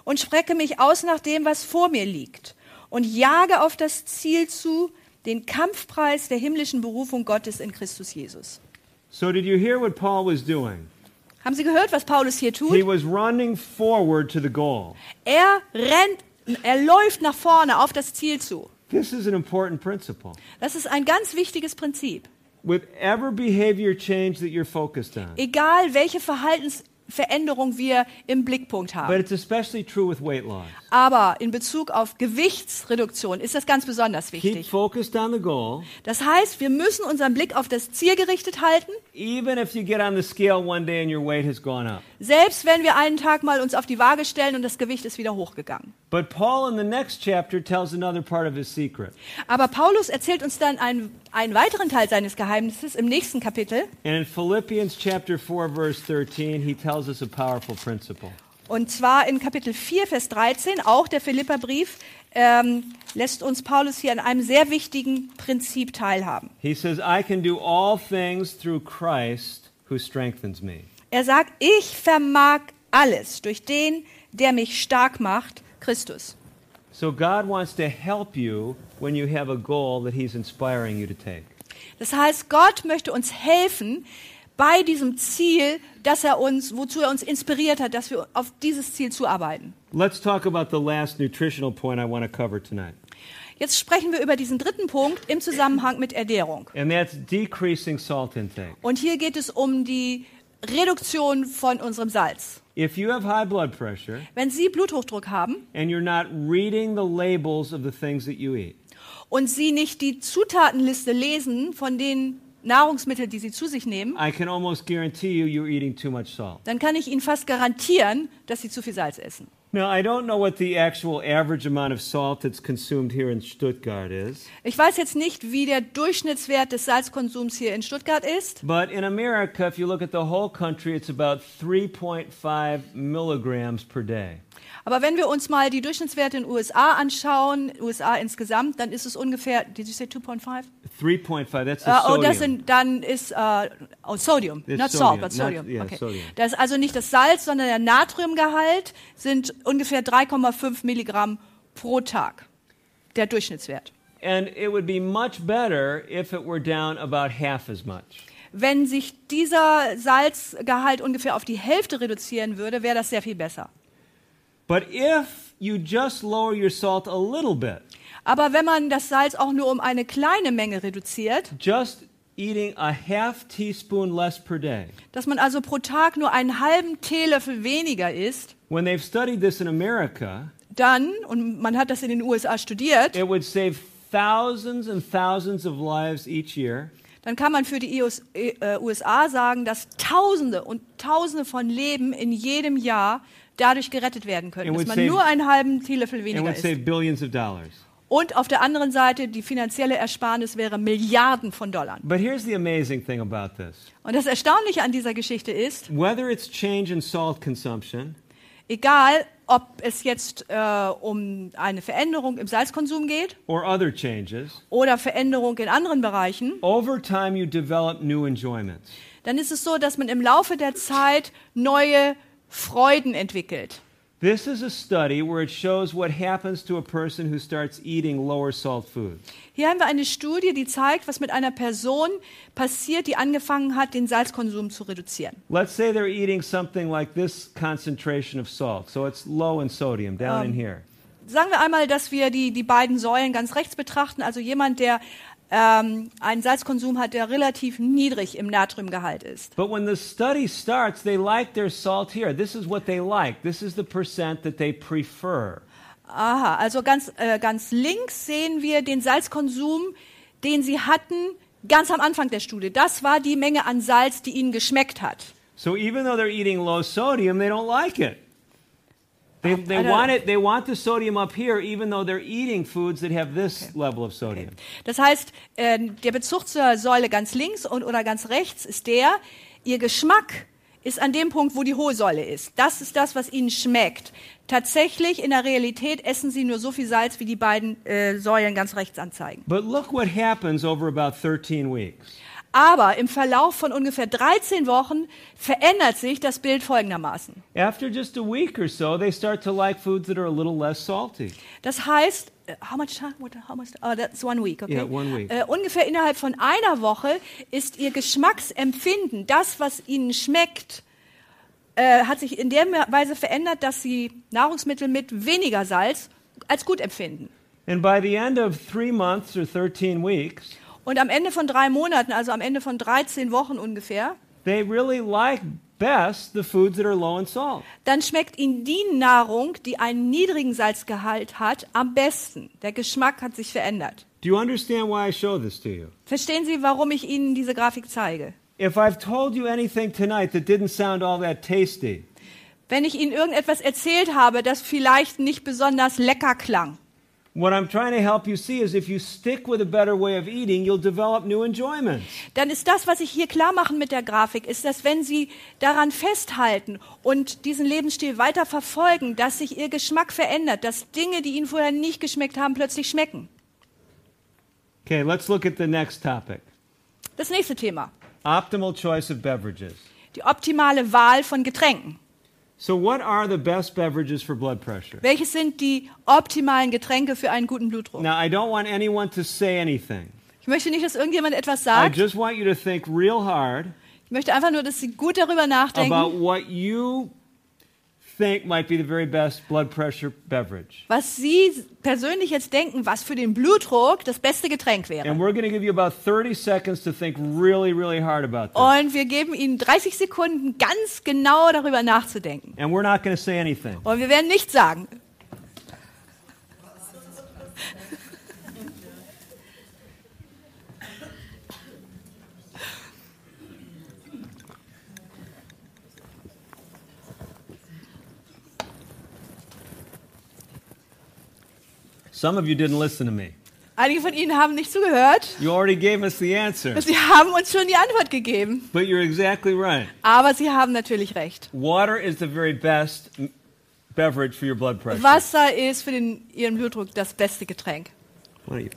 und strecke mich aus nach dem, was vor mir liegt und jage auf das Ziel zu, den Kampfpreis der himmlischen Berufung Gottes in Christus Jesus. So did you hear what Paul was doing? Haben Sie gehört, was Paulus hier tut? He was running forward to the goal. Er rennt, er läuft nach vorne auf das Ziel zu. This is an important principle. Das ist ein ganz wichtiges Prinzip. Whatever behavior change that you're focused on. Egal, welche Verhaltensveränderung wir im Blickpunkt But haben. it's especially true with weight loss. Aber in Bezug auf Gewichtsreduktion ist das ganz besonders Keep wichtig. focused on the goal. Das heißt, wir müssen unseren Blick auf das Ziel gerichtet halten, Even if you get on the scale one day and your weight has gone up. selbst wenn wir einen Tag mal uns auf die Waage stellen und das Gewicht ist wieder hochgegangen. But Paul in the next chapter tells another part of his secret. Aber Paulus erzählt uns dann einen, einen weiteren Teil seines Geheimnisses im nächsten Kapitel. And in Philippians chapter four verse thirteen, he tells us a powerful principle. Und zwar in Kapitel vier, Vers dreizehn, auch der Philipperbrief, ähm, lässt uns Paulus hier an einem sehr wichtigen Prinzip teilhaben. He says, I can do all things through Christ who strengthens me. Er sagt, ich vermag alles durch den, der mich stark macht, Christus. So God wants to help you when you have a goal that he's inspiring you to take. Das heißt, Gott möchte uns helfen bei diesem Ziel, dass er uns, wozu er uns inspiriert hat, dass wir auf dieses Ziel zuarbeiten. Let's talk about the last nutritional point I want to cover tonight. Jetzt sprechen wir über diesen dritten Punkt im Zusammenhang mit Ernährung. And that's decreasing salt intake. Und hier geht es um die Reduktion von unserem Salz. If you have high blood pressure Wenn Sie Bluthochdruck haben and you're not reading the labels of the things that you eat, und Sie nicht die Zutatenliste lesen von den Nahrungsmitteln, die Sie zu sich nehmen, I can almost guarantee you you're eating too much salt. dann kann ich Ihnen fast garantieren, dass Sie zu viel Salz essen. Now, I don't know what the actual average amount of salt that's consumed here in Stuttgart is, Ich weiß jetzt nicht, wie der Durchschnittswert des Salzkonsums hier in Stuttgart ist, but in America, if you look at the whole country, it's about three point five milligrams per day. aber wenn wir uns mal die Durchschnittswerte in den U S A anschauen, U S A insgesamt, dann ist es ungefähr, did you say two point five? three point five, that's the Uh, oh, sodium. das sind, dann ist, uh, oh, Sodium, It's not sodium, salt, but not- Sodium. yeah, okay. sodium. Das ist also nicht das Salz, sondern der Natriumgehalt sind ungefähr drei Komma fünf Milligramm pro Tag, der Durchschnittswert. And it would be much better if it were down about half as much. Wenn sich dieser Salzgehalt ungefähr auf die Hälfte reduzieren würde, wäre das sehr viel besser. But if you just lower your salt a little bit, Aber wenn man das Salz auch nur um eine kleine Menge reduziert, just eating a half teaspoon less per day, dass man also pro Tag nur einen halben Teelöffel weniger isst, when they've studied this in America, dann, und man hat das in den U S A studiert, it would save thousands and thousands of lives each year. dann kann man für die U S A sagen, dass Tausende und Tausende von Leben in jedem Jahr dadurch gerettet werden können, And dass would man save- nur einen halben Teelöffel It weniger would isst. save billions of dollars. Und auf der anderen Seite, die finanzielle Ersparnis wäre Milliarden von Dollar. But here's the amazing thing about this. Und das Erstaunliche an dieser Geschichte ist, Whether it's change in salt consumption egal ob es jetzt äh, um eine Veränderung im Salzkonsum geht or other changes, oder Veränderung in anderen Bereichen, over time you develop new enjoyments. dann ist es so, dass man im Laufe der Zeit neue Freuden entwickelt. This is a study where it shows what happens to a person who starts eating lower salt foods. Hier haben wir eine Studie, die zeigt, was mit einer Person passiert, die angefangen hat, den Salzkonsum zu reduzieren. Let's say they're eating something like this concentration of salt. So it's low in sodium down in here. Sagen wir einmal, dass wir die, die beiden Säulen ganz rechts betrachten, also jemand, der ähm, einen Salzkonsum hat, der relativ niedrig im Natriumgehalt ist. But when the study starts, they like their salt here. This is what they like. This is the percent that they prefer. Aha, also ganz, äh, ganz links sehen wir den Salzkonsum, den sie hatten ganz am Anfang der Studie. Das war die Menge an Salz, die ihnen geschmeckt hat. So even though they're eating low sodium, they don't like it. They, they I don't- want it. They want the sodium up here, even though they're eating foods that have this level of sodium. Das heißt, äh, der Bezug zur Säule ganz links und, oder ganz rechts ist der, ihr Geschmack ist an dem Punkt, wo die hohe Säule ist. Das ist das, was ihnen schmeckt. Tatsächlich, in der Realität, essen sie nur so viel Salz, wie die beiden äh, Säulen ganz rechts anzeigen. But look what happens over about thirteen weeks. Aber im Verlauf von ungefähr dreizehn Wochen verändert sich das Bild folgendermaßen. After just a week or so, they start to like foods that are a little less salty. Das heißt, uh, how much time? What, how much? Oh, that's one week, okay. Yeah, one week. Äh, ungefähr innerhalb von einer Woche ist ihr Geschmacksempfinden, das, was ihnen schmeckt, äh, hat sich in der Weise verändert, dass sie Nahrungsmittel mit weniger Salz als gut empfinden. And by the end of three months or thirteen weeks, Und am Ende von drei Monaten, also am Ende von dreizehn Wochen ungefähr, they really like best the foods that are low in salt. dann schmeckt ihnen die Nahrung, die einen niedrigen Salzgehalt hat, am besten. Der Geschmack hat sich verändert. Do you understand why I show this to you? Verstehen Sie, warum ich Ihnen diese Grafik zeige? If I've told you anything tonight that didn't sound all that tasty, Wenn ich Ihnen irgendetwas erzählt habe, das vielleicht nicht besonders lecker klang, what I'm trying to help you see is if you stick with a better way of eating, you'll develop new enjoyments. dann ist das, was ich hier klar machen mit der Grafik, ist, dass wenn Sie daran festhalten und diesen Lebensstil weiter verfolgen, dass sich Ihr Geschmack verändert, dass Dinge, die Ihnen vorher nicht geschmeckt haben, plötzlich schmecken. Okay, let's look at the next topic. Das nächste Thema, Optimal choice of beverages. die optimale Wahl von Getränken. So what are the best beverages for blood pressure? Welches sind die optimalen Getränke für einen guten Blutdruck? Now, I don't want anyone to say anything. Ich möchte nicht, dass irgendjemand etwas I sagt. just want you to think real hard Ich möchte einfach nur, dass Sie gut darüber about nachdenken, what you think might be the very best blood pressure beverage. was Sie persönlich jetzt denken, was für den Blutdruck das beste Getränk wäre. And we're going to give you about thirty seconds to think really, really hard about this. Und wir geben Ihnen dreißig Sekunden, ganz genau darüber nachzudenken. And we're not going to say anything. Und wir werden nichts sagen. Some of you didn't listen to me. Einige von Ihnen haben nicht zugehört. You already gave us the answer. Sie haben uns schon die Antwort gegeben. But you're exactly right. Aber Sie haben natürlich recht. Water is the very best m- beverage for your blood pressure. Wasser ist für den, Ihren Blutdruck das beste Getränk. Why don't you-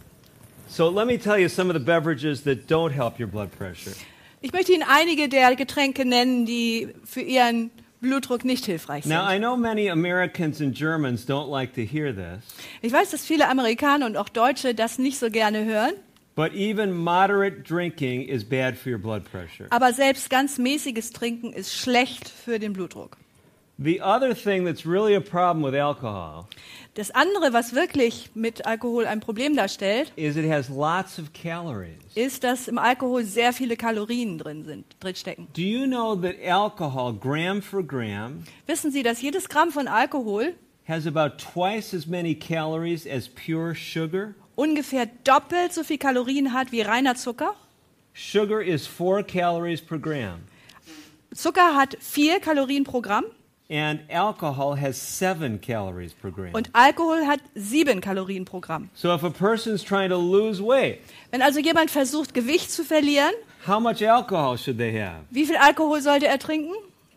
So let me tell you some of the beverages that don't help your blood pressure. Ich möchte Ihnen einige der Getränke nennen, die für Ihren Blutdruck nicht hilfreich sind. Now, I know many Americans and Germans don't like to hear this, Ich weiß, dass viele Amerikaner und auch Deutsche das nicht so gerne hören, but even moderate drinking is bad for your blood pressure. aber selbst ganz mäßiges Trinken ist schlecht für den Blutdruck. The other thing that's really a problem with alcohol Das andere, was wirklich mit Alkohol ein Problem darstellt, is it has lots of calories. ist, dass im Alkohol sehr viele Kalorien drin sind, drinstecken. Do you know that alcohol, gram for gram, Wissen Sie, dass jedes Gramm von Alkohol has about twice as many calories as pure sugar? ungefähr doppelt so viel Kalorien hat wie reiner Zucker? Sugar is four calories per gram, Zucker hat vier Kalorien pro Gramm and alcohol has seven calories per gram. und Alkohol hat sieben Kalorien pro Gramm. So if a person's trying to lose weight, Wenn also jemand versucht, Gewicht zu verlieren, how much alcohol should they have? wie viel Alkohol sollte er trinken?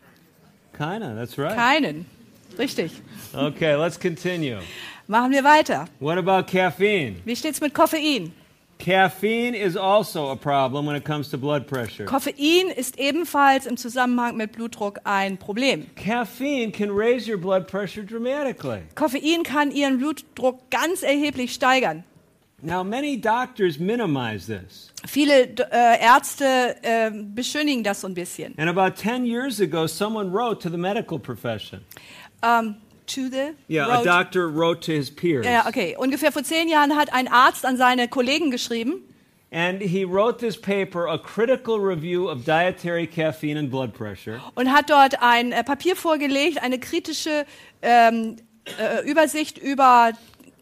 Kinda, that's right. Keinen. Richtig. Okay, let's continue. Machen wir weiter. What about caffeine? Wie steht's mit Koffein? Caffeine is also a problem when it comes to blood pressure. Koffein ist ebenfalls im Zusammenhang mit Blutdruck ein Problem. Caffeine can raise your blood pressure dramatically. Koffein kann Ihren Blutdruck ganz erheblich steigern. Now, many doctors minimize this. Viele äh, Ärzte äh, beschönigen das so ein bisschen. And about ten years ago, someone wrote to the medical profession. Um, to the Yeah, a road. doctor wrote to his peers. Ja, okay. Ungefähr vor zehn Jahren hat ein Arzt an seine Kollegen geschrieben And he wrote this paper, A Critical Review of Dietary Caffeine and Blood Pressure. und hat dort ein äh, Papier vorgelegt, eine kritische ähm, äh, Übersicht über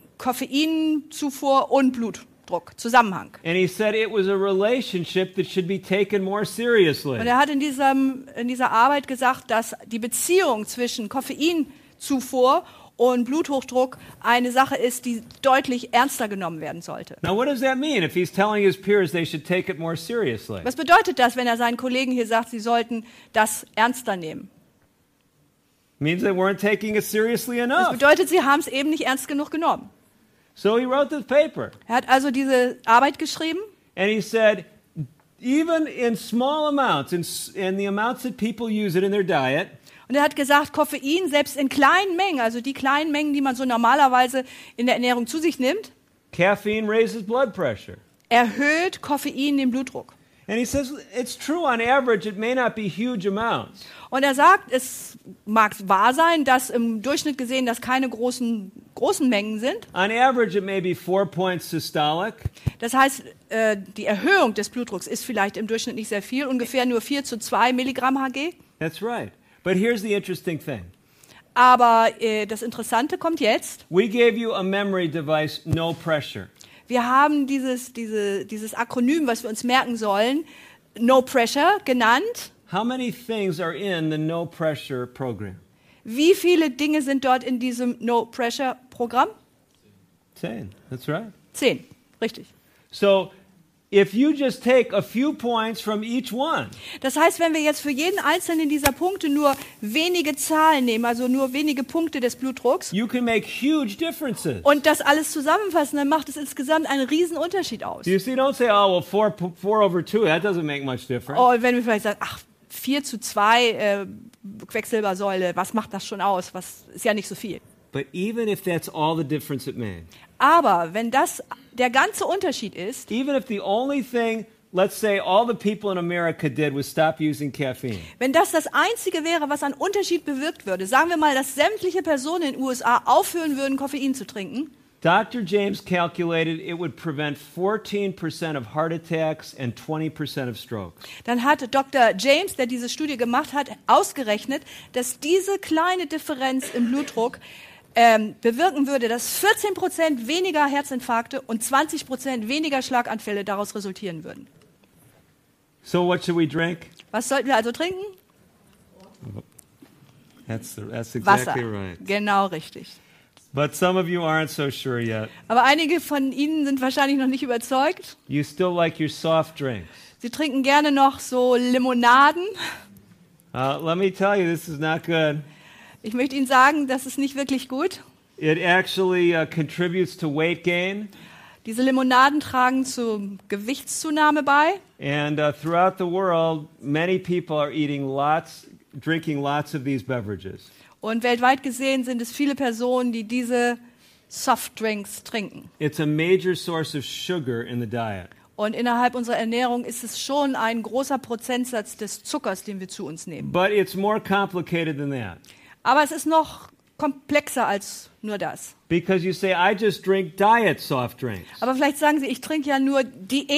Koffeinzufuhr und Blutdruck, Zusammenhang. And he said it was a relationship that should be taken more seriously. Und er hat in, diesem, in dieser Arbeit gesagt, dass die Beziehung zwischen Koffeinzufuhr und Bluthochdruck eine Sache ist, die deutlich ernster genommen werden sollte. Now, what does that mean if he's telling his peers they should take it more seriously? Was bedeutet das, wenn er seinen Kollegen hier sagt, sie sollten das ernster nehmen? Means they weren't taking it seriously Das enough. bedeutet, sie haben es eben nicht ernst genug genommen. So he wrote this paper. Er hat also diese Arbeit geschrieben And he said, even in small amounts, in, s- in the amounts that people use it in their diet, Und er hat gesagt, Koffein, selbst in kleinen Mengen, also die kleinen Mengen, die man so normalerweise in der Ernährung zu sich nimmt, caffeine raises blood pressure. erhöht Koffein den Blutdruck. And he says it's true on average, it may not be huge amounts. Und er sagt, es mag wahr sein, dass im Durchschnitt gesehen das keine großen, großen Mengen sind. On average, it may be four points systolic, Das heißt, äh, die Erhöhung des Blutdrucks ist vielleicht im Durchschnitt nicht sehr viel, ungefähr nur vier zu zwei Milligramm Hg. that's right. But here's the interesting thing. Aber äh, das Interessante kommt jetzt. We gave you a memory device, no pressure. Wir haben dieses, diese, dieses Akronym, was wir uns merken sollen, No Pressure, genannt. How many things are in the no pressure program? Wie viele Dinge sind dort in diesem No Pressure Programm? Ten, that's right. Zehn, richtig. So if you just take a few points from each one, Das heißt, wenn wir jetzt für jeden einzelnen dieser Punkte nur wenige Zahlen nehmen, also nur wenige Punkte des Blutdrucks, you can make huge differences. und das alles zusammenfassen, dann macht es insgesamt einen riesen Unterschied aus. You see, don't say, oh, well, four, four over two, that doesn't make much difference. Und wenn wir vielleicht sagen, ach, vier zu zwei äh, Quecksilbersäule, was macht das schon aus? Was ist ja nicht so viel. But even if that's all the difference it made, Aber wenn das der ganze Unterschied ist, even if the only thing, let's say all the people in America did was stop using caffeine, wenn das das Einzige wäre, was an Unterschied bewirkt würde, sagen wir mal, dass sämtliche Personen in den U S A aufhören würden, Koffein zu trinken, Doctor James calculated it would prevent fourteen percent of heart attacks and twenty percent of strokes. dann hat Doktor James, der diese Studie gemacht hat, ausgerechnet, dass diese kleine Differenz im Blutdruck ähm, bewirken würde, dass vierzehn Prozent weniger Herzinfarkte und zwanzig Prozent weniger Schlaganfälle daraus resultieren würden. So what should we drink? Was sollten wir also trinken? That's, the, that's Wasser. exactly right. Genau richtig. But some of you aren't so sure yet. Aber einige von Ihnen sind wahrscheinlich noch nicht überzeugt. You still like your soft drinks. Sie trinken gerne noch so Limonaden. Uh, let me tell you, this is not good. Ich möchte Ihnen sagen, das ist nicht wirklich gut. It actually uh, contributes to weight gain. Diese Limonaden tragen zur Gewichtszunahme bei. And uh, throughout the world, many people are eating lots, drinking lots of these beverages. Und weltweit gesehen sind es viele Personen, die diese Softdrinks trinken. It's a major source of sugar in the diet. Und innerhalb unserer Ernährung ist es schon ein großer Prozentsatz des Zuckers, den wir zu uns nehmen. But it's more complicated than that. Aber es ist noch komplexer als nur das. Because you say, I just drink diet soft drinks. Aber vielleicht sagen Sie, ich trinke ja nur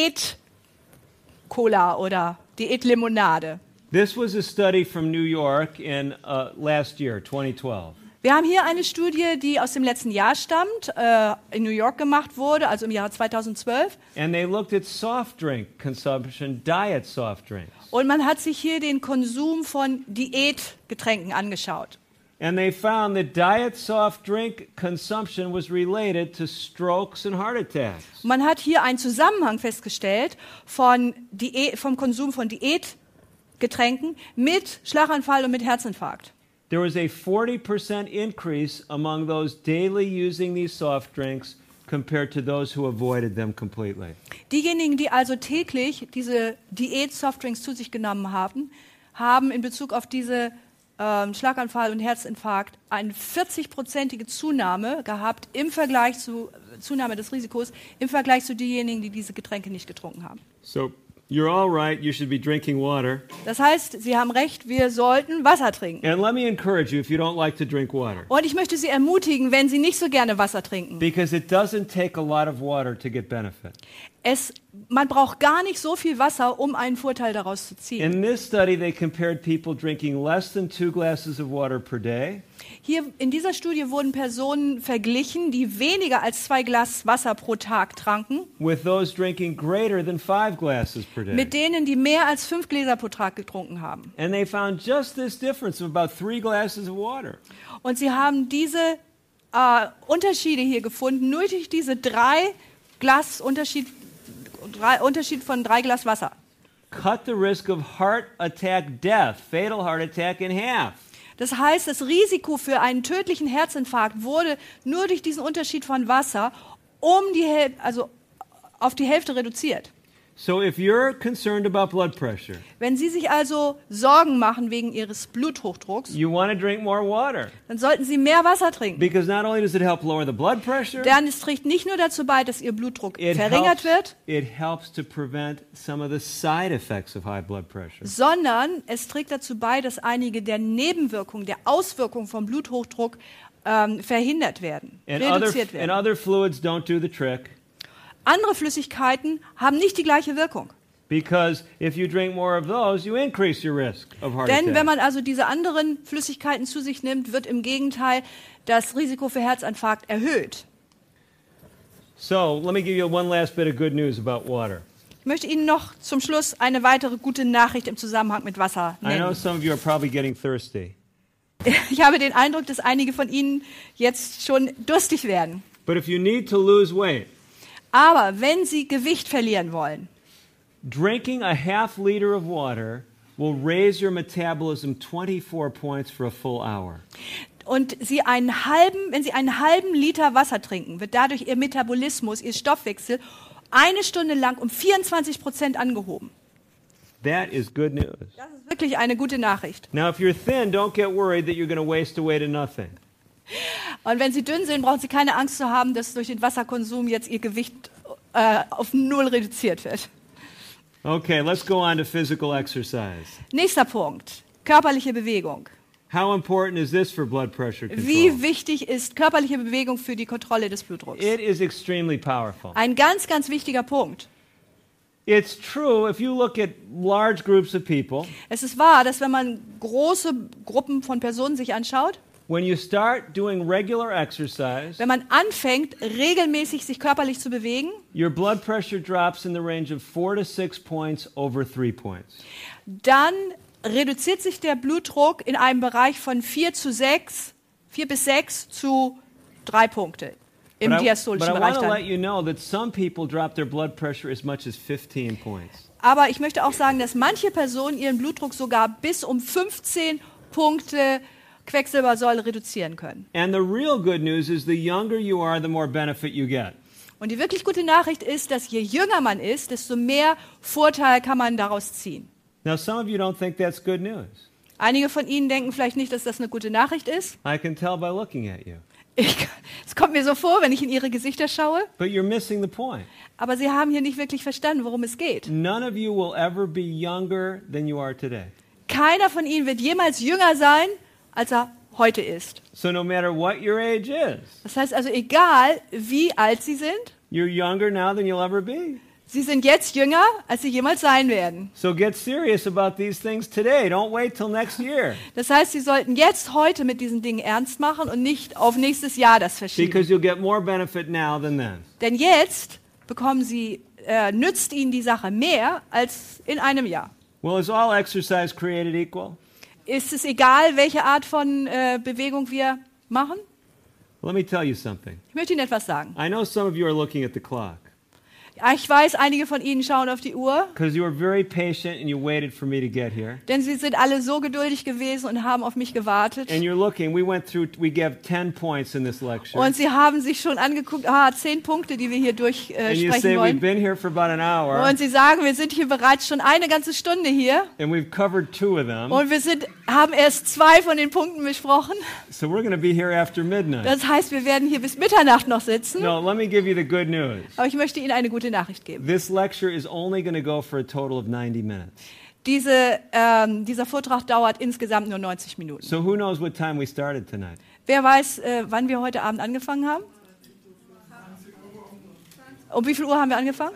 Diät-Cola oder Diät-Limonade. This was a study from New York in uh, last year, twenty twelve. Wir haben hier eine Studie, die aus dem letzten Jahr stammt, äh, in New York gemacht wurde, also im Jahre zweitausendzwölf. And they looked at soft drink consumption, diet soft drinks. Und man hat sich hier den Konsum von Diätgetränken angeschaut. And they found that diet soft drink consumption was related to strokes and heart attacks. Man hat hier einen Zusammenhang festgestellt von Diät, vom Konsum von Diätgetränken mit Schlaganfall und mit Herzinfarkt. There was a forty percent increase among those daily using these soft drinks compared to those who avoided them completely. Diejenigen, die also täglich diese Diät-Softdrinks zu sich genommen haben, haben in Bezug auf diese ähm, Schlaganfall und Herzinfarkt eine vierzig-prozentige Zunahme gehabt im Vergleich zu Zunahme des Risikos im Vergleich zu denjenigen, die diese Getränke nicht getrunken haben. So you're all right, you should be drinking water. Das heißt, Sie haben recht, wir sollten Wasser trinken. And let me encourage you if you don't like to drink water. Und ich möchte Sie ermutigen, wenn Sie nicht so gerne Wasser trinken. Because it doesn't take a lot of water to get benefit. Es, man braucht gar nicht so viel Wasser, um einen Vorteil daraus zu ziehen. In this study, they compared people drinking less than two glasses of water per day Hier in dieser Studie wurden Personen verglichen, die weniger als zwei Glas Wasser pro Tag tranken, with those drinking greater than five glasses per day. mit denen, die mehr als fünf Gläser pro Tag getrunken haben. And they found just this difference of about three glasses of water. Und sie haben diese äh, Unterschiede hier gefunden, nur durch diese drei Glas Unterschied, drei, Unterschied von drei Glas Wasser. Cut the risk of heart attack death, fatal heart attack, in half. Das heißt, das Risiko für einen tödlichen Herzinfarkt wurde nur durch diesen Unterschied von Wasser um die Häl- also auf die Hälfte reduziert. So if you're concerned about blood pressure, Wenn Sie sich also Sorgen machen wegen Ihres Bluthochdrucks, you want to drink more water. dann sollten Sie mehr Wasser trinken. Because not only does it help lower the blood pressure, Denn es trägt nicht nur dazu bei, dass Ihr Blutdruck it verringert helps, wird, it helps to prevent some of the side effects of high blood pressure. sondern es trägt dazu bei, dass einige der Nebenwirkungen, der Auswirkungen vom Bluthochdruck ähm, verhindert werden, And other, reduziert and werden. other fluids don't do the trick. Andere Flüssigkeiten haben nicht die gleiche Wirkung. Because if you drink more of those, you increase your risk of heart Denn wenn attack. man also diese anderen Flüssigkeiten zu sich nimmt, wird im Gegenteil das Risiko für Herzinfarkt erhöht. So let me give you one last bit of good news about water. Ich möchte Ihnen noch zum Schluss eine weitere gute Nachricht im Zusammenhang mit Wasser I know nennen. some of you are probably getting thirsty. Ich habe den Eindruck, dass einige von Ihnen jetzt schon durstig werden. But if you need to lose weight, Aber wenn Sie Gewicht verlieren wollen, drinking a half liter of water will raise your metabolism twenty-four points for a full hour. und Sie einen halben, wenn Sie einen halben Liter Wasser trinken, wird dadurch Ihr Metabolismus, Ihr Stoffwechsel eine Stunde lang um vierundzwanzig Prozent angehoben. That is good news. Das ist wirklich eine gute Nachricht. Now, if you're thin, don't get worried that you're going to waste away to nothing. Und wenn Sie dünn sind, brauchen Sie keine Angst zu haben, dass durch den Wasserkonsum jetzt Ihr Gewicht äh, auf null reduziert wird. Okay, let's go on to physical exercise. Nächster Punkt, körperliche Bewegung. How important is this for blood pressure control? Wie wichtig ist körperliche Bewegung für die Kontrolle des Blutdrucks? It is extremely powerful. Ein ganz, ganz wichtiger Punkt. It's true if you look at large groups of people, Es ist wahr, dass wenn man große Gruppen von Personen sich anschaut, when you start doing regular exercise, wenn man anfängt, regelmäßig sich körperlich zu bewegen, your blood pressure drops in the range of four to six points over three points. dann reduziert sich der Blutdruck in einem Bereich von vier zu sechs, vier bis sechs zu drei Punkte im But I, but diastolischen I Bereich want to let dann. you know that some people drop their blood pressure as much as fifteen points. Aber ich möchte auch sagen, dass manche Personen ihren Blutdruck sogar bis um fünfzehn Punkte Quecksilbersäure reduzieren können. And the real good news is the younger you are, the more benefit you get. Und die wirklich gute Nachricht ist, dass je jünger man ist, desto mehr Vorteil kann man daraus ziehen. Now, some of you don't think that's good news. Einige von Ihnen denken vielleicht nicht, dass das eine gute Nachricht ist. I can tell by looking at you. Ich, es kommt mir so vor, wenn ich in Ihre Gesichter schaue. But you're missing the point. Aber Sie haben hier nicht wirklich verstanden, worum es geht. None of you will ever be younger than you are today. Keiner von Ihnen wird jemals jünger sein, als er heute ist. So no matter what your age is, Das heißt also, egal wie alt Sie sind, you're younger now than you'll ever be. Sie sind jetzt jünger, als Sie jemals sein werden. So get serious about these things today. Don't wait till next year. Das heißt, Sie sollten jetzt heute mit diesen Dingen ernst machen und nicht auf nächstes Jahr das verschieben. Because you'll get more benefit now than then. Denn jetzt bekommen Sie, äh, nützt Ihnen die Sache mehr als in einem Jahr. Well, is all exercise created equal? Ist es egal, welche Art von äh, Bewegung wir machen? Let me tell you something. Ich möchte Ihnen etwas sagen. I know some of you are looking at the clock Ich weiß, einige von Ihnen schauen auf die Uhr, because you were very patient and you waited for me to get here. denn Sie sind alle so geduldig gewesen und haben auf mich gewartet. And you're looking, we went through, we gave ten points in this lecture. Und Sie haben sich schon angeguckt, ah, zehn Punkte, die wir hier And you durchsprechen say we've wollen. been here for about an hour Und Sie sagen, wir sind hier bereits schon eine ganze Stunde hier and we've covered two of them. und wir sind, haben erst zwei von den Punkten besprochen. So we're going to be here after midnight. Das heißt, wir werden hier bis Mitternacht noch sitzen. No, let me give you the good news. Aber ich möchte Ihnen eine gute Nachricht geben. This lecture is only going to go for a total of ninety minutes. Diese, ähm, dieser Vortrag dauert insgesamt nur neunzig Minuten. So who knows what time we started tonight? Wer weiß, äh, wann wir heute Abend angefangen haben? Um wie viel Uhr haben wir angefangen?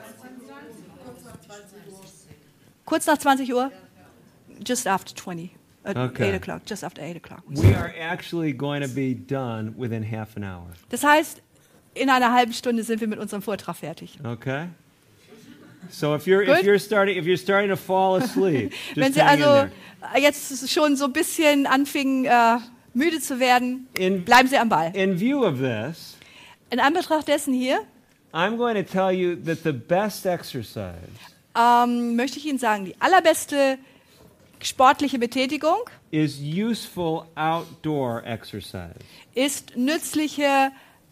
Kurz nach zwanzig Uhr? Just after twenty. At Okay. eight o'clock. Just after eight o'clock. We are actually going to be done within half an hour. Das heißt, in einer halben Stunde sind wir mit unserem Vortrag fertig. Okay? So if you're if Good. you're starting if you're starting to fall asleep, Wenn just Sie hang in also there. jetzt schon so ein bisschen anfingen, äh, müde zu werden, In bleiben Sie am Ball. in view of this, In Anbetracht dessen hier I'm going to tell you that the best exercise ähm, möchte ich Ihnen sagen, die allerbeste sportliche Betätigung is useful outdoor exercise. ist nützliche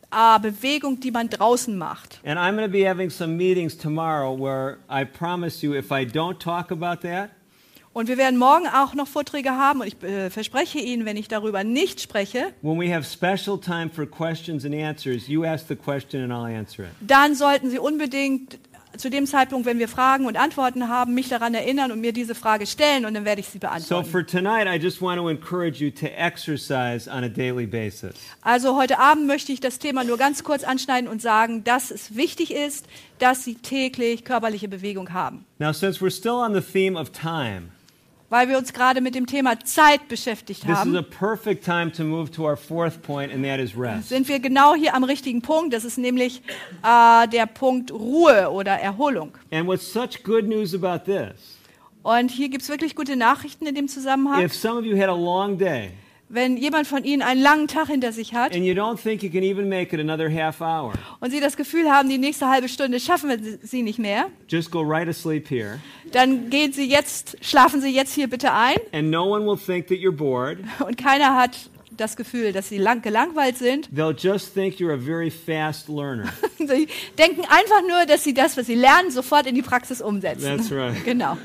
äh, Bewegung, die man draußen macht. And I'm going to be having some meetings tomorrow where I promise you, if I don't talk about that, Und wir werden morgen auch noch Vorträge haben und ich äh, verspreche Ihnen, wenn ich darüber nicht spreche, when we have special time for questions and answers, you ask the question and I'll answer it. dann sollten Sie unbedingt zu dem Zeitpunkt, wenn wir Fragen und Antworten haben, mich daran erinnern und mir diese Frage stellen und dann werde ich sie So beantworten. for tonight, I just want to encourage you to exercise on a daily basis. Also heute Abend möchte ich das Thema nur ganz kurz anschneiden und sagen, dass es wichtig ist, dass Sie täglich körperliche Bewegung haben. Now, since we're still on the theme of time, Weil wir uns gerade mit dem Thema Zeit beschäftigt this is a haben, perfect time to move to our fourth point, and that is rest. sind wir genau hier am richtigen Punkt. Das ist nämlich äh, der Punkt Ruhe oder Erholung. And what's such good news about this, Und hier gibt es wirklich gute Nachrichten in dem Zusammenhang. if some of you had a long day Wenn jemand von Ihnen einen langen Tag hinter sich hat and you don't think you can even make it another half hour, und Sie das Gefühl haben, die nächste halbe Stunde schaffen wir sie nicht mehr, just go right asleep here, dann gehen Sie jetzt, schlafen Sie jetzt hier bitte ein and no one will think that you're bored. und keiner hat das Gefühl, dass Sie lang, gelangweilt sind. They'll just think you're a very fast learner. Sie denken einfach nur, dass Sie das, was Sie lernen, sofort in die Praxis umsetzen. That's right. Genau.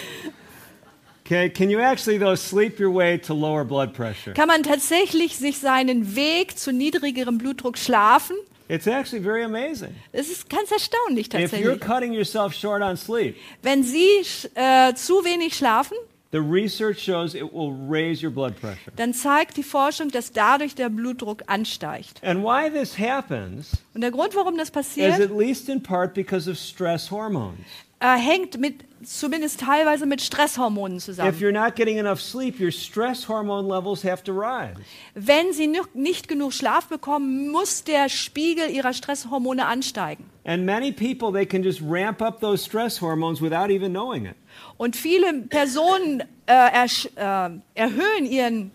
Okay, can you actually, though, sleep your way to lower blood pressure? Kann man tatsächlich sich seinen Weg zu niedrigerem Blutdruck schlafen? It's actually very amazing. Das ist ganz erstaunlich If you're tatsächlich. cutting yourself short on sleep, Wenn Sie äh, zu wenig schlafen, the research shows it will raise your blood pressure. dann zeigt die Forschung, dass dadurch der Blutdruck ansteigt. And why this happens Und der Grund, warum das is passiert, at least in part because of stress hormones. äh, hängt mit, zumindest teilweise mit Stresshormonen If zusammen. you're not getting enough sleep, your stress hormone levels have to rise. Wenn Sie noch nicht genug Schlaf bekommen, muss der Spiegel Ihrer Stresshormone ansteigen. And many people, they can just ramp up those stress hormones without even knowing it. Und viele Personen äh, ersch- äh, erhöhen ihren,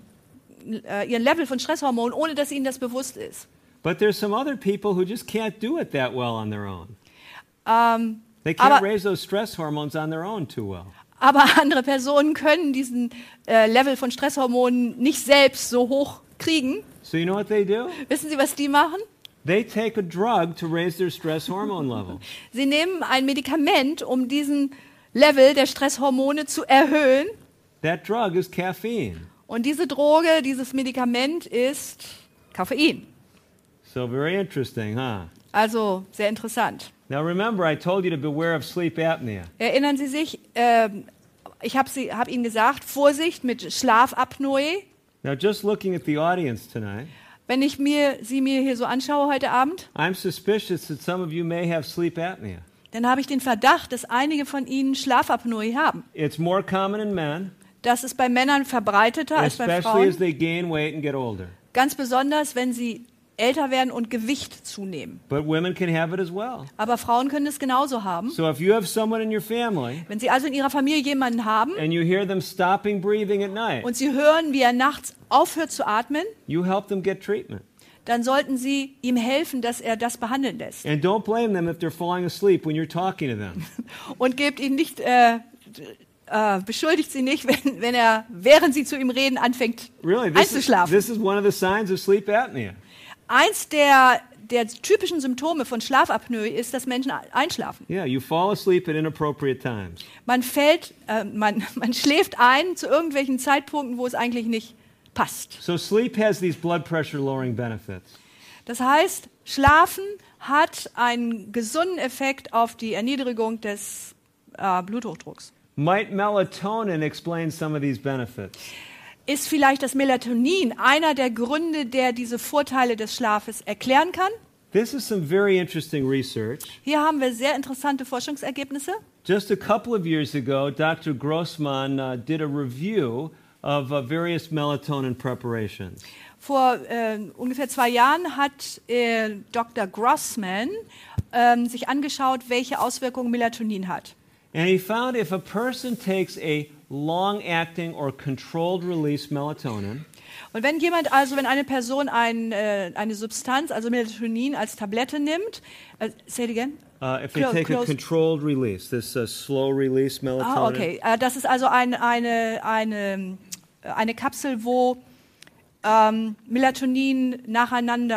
äh, ihren Level von Stresshormonen, ohne dass ihnen das bewusst ist. But there's some other people who just can't do it that well on their own. Ähm, They can't Aber- raise those stress hormones on their own too well. aber andere Personen können diesen äh, Level von Stresshormonen nicht selbst so hoch kriegen. So you know what they do? Wissen Sie, was die machen? They take a drug to raise their stress hormone level. Sie nehmen ein Medikament, um diesen Level der Stresshormone zu erhöhen. That drug is caffeine. Und diese Droge, dieses Medikament ist Koffein. So very interesting, huh? Also sehr interessant. Now remember, I told you to beware of sleep apnea. Erinnern Sie sich, ähm, ich habe hab Ihnen gesagt, Vorsicht mit Schlafapnoe. Now just looking at the audience tonight, Wenn ich mir, Sie mir hier so anschaue heute Abend, I'm suspicious that some of you may have sleep apnea. dann habe ich den Verdacht, dass einige von Ihnen Schlafapnoe haben. It's more common in men, Das ist bei Männern verbreiteter als bei especially as Frauen. they gain weight and get older. Ganz besonders, wenn sie älter werden und Gewicht zunehmen. But women can have it as well. Aber Frauen können es genauso haben. So if you have someone in your family Wenn Sie also in Ihrer Familie jemanden haben and you hear them stopping breathing at night, und Sie hören, wie er nachts aufhört zu atmen, you help them get treatment. dann sollten Sie ihm helfen, dass er das behandeln lässt. And don't blame them if they're falling asleep when you're talking to them. Und gebt ihn nicht, äh, äh, beschuldigt Sie nicht, wenn, wenn er, während Sie zu ihm reden, anfängt Really, this is, einzuschlafen. this is one of the signs of sleep apnea. Eins der, der typischen Symptome von Schlafapnoe ist, dass Menschen einschlafen. Yeah, you fall asleep at inappropriate times. Man fällt, äh, man, man schläft ein zu irgendwelchen Zeitpunkten, wo es eigentlich nicht passt. So sleep has these blood pressure lowering benefits. Das heißt, Schlafen hat einen gesunden Effekt auf die Erniedrigung des äh, Bluthochdrucks. Might melatonin explain some of these benefits? Ist vielleicht das Melatonin einer der Gründe, der diese Vorteile des Schlafes erklären kann? This is some very interesting research. Hier haben wir sehr interessante Forschungsergebnisse. Just a couple of years ago, Doctor Grossman uh, did a review of uh, various melatonin preparations. Vor äh, ungefähr zwei Jahren hat äh, Doktor Grossman ähm, sich angeschaut, welche Auswirkungen Melatonin hat. And he found if a person takes a long-acting or controlled-release melatonin, Und wenn jemand also, wenn eine Person ein, äh, eine Substanz, also Melatonin als Tablette nimmt, äh, say it again. uh, if they Clo- take a close- controlled release, this uh, slow-release melatonin, Ah, okay. Äh, das ist also ein, eine, eine, äh, eine Kapsel, wo ähm, Melatonin nacheinander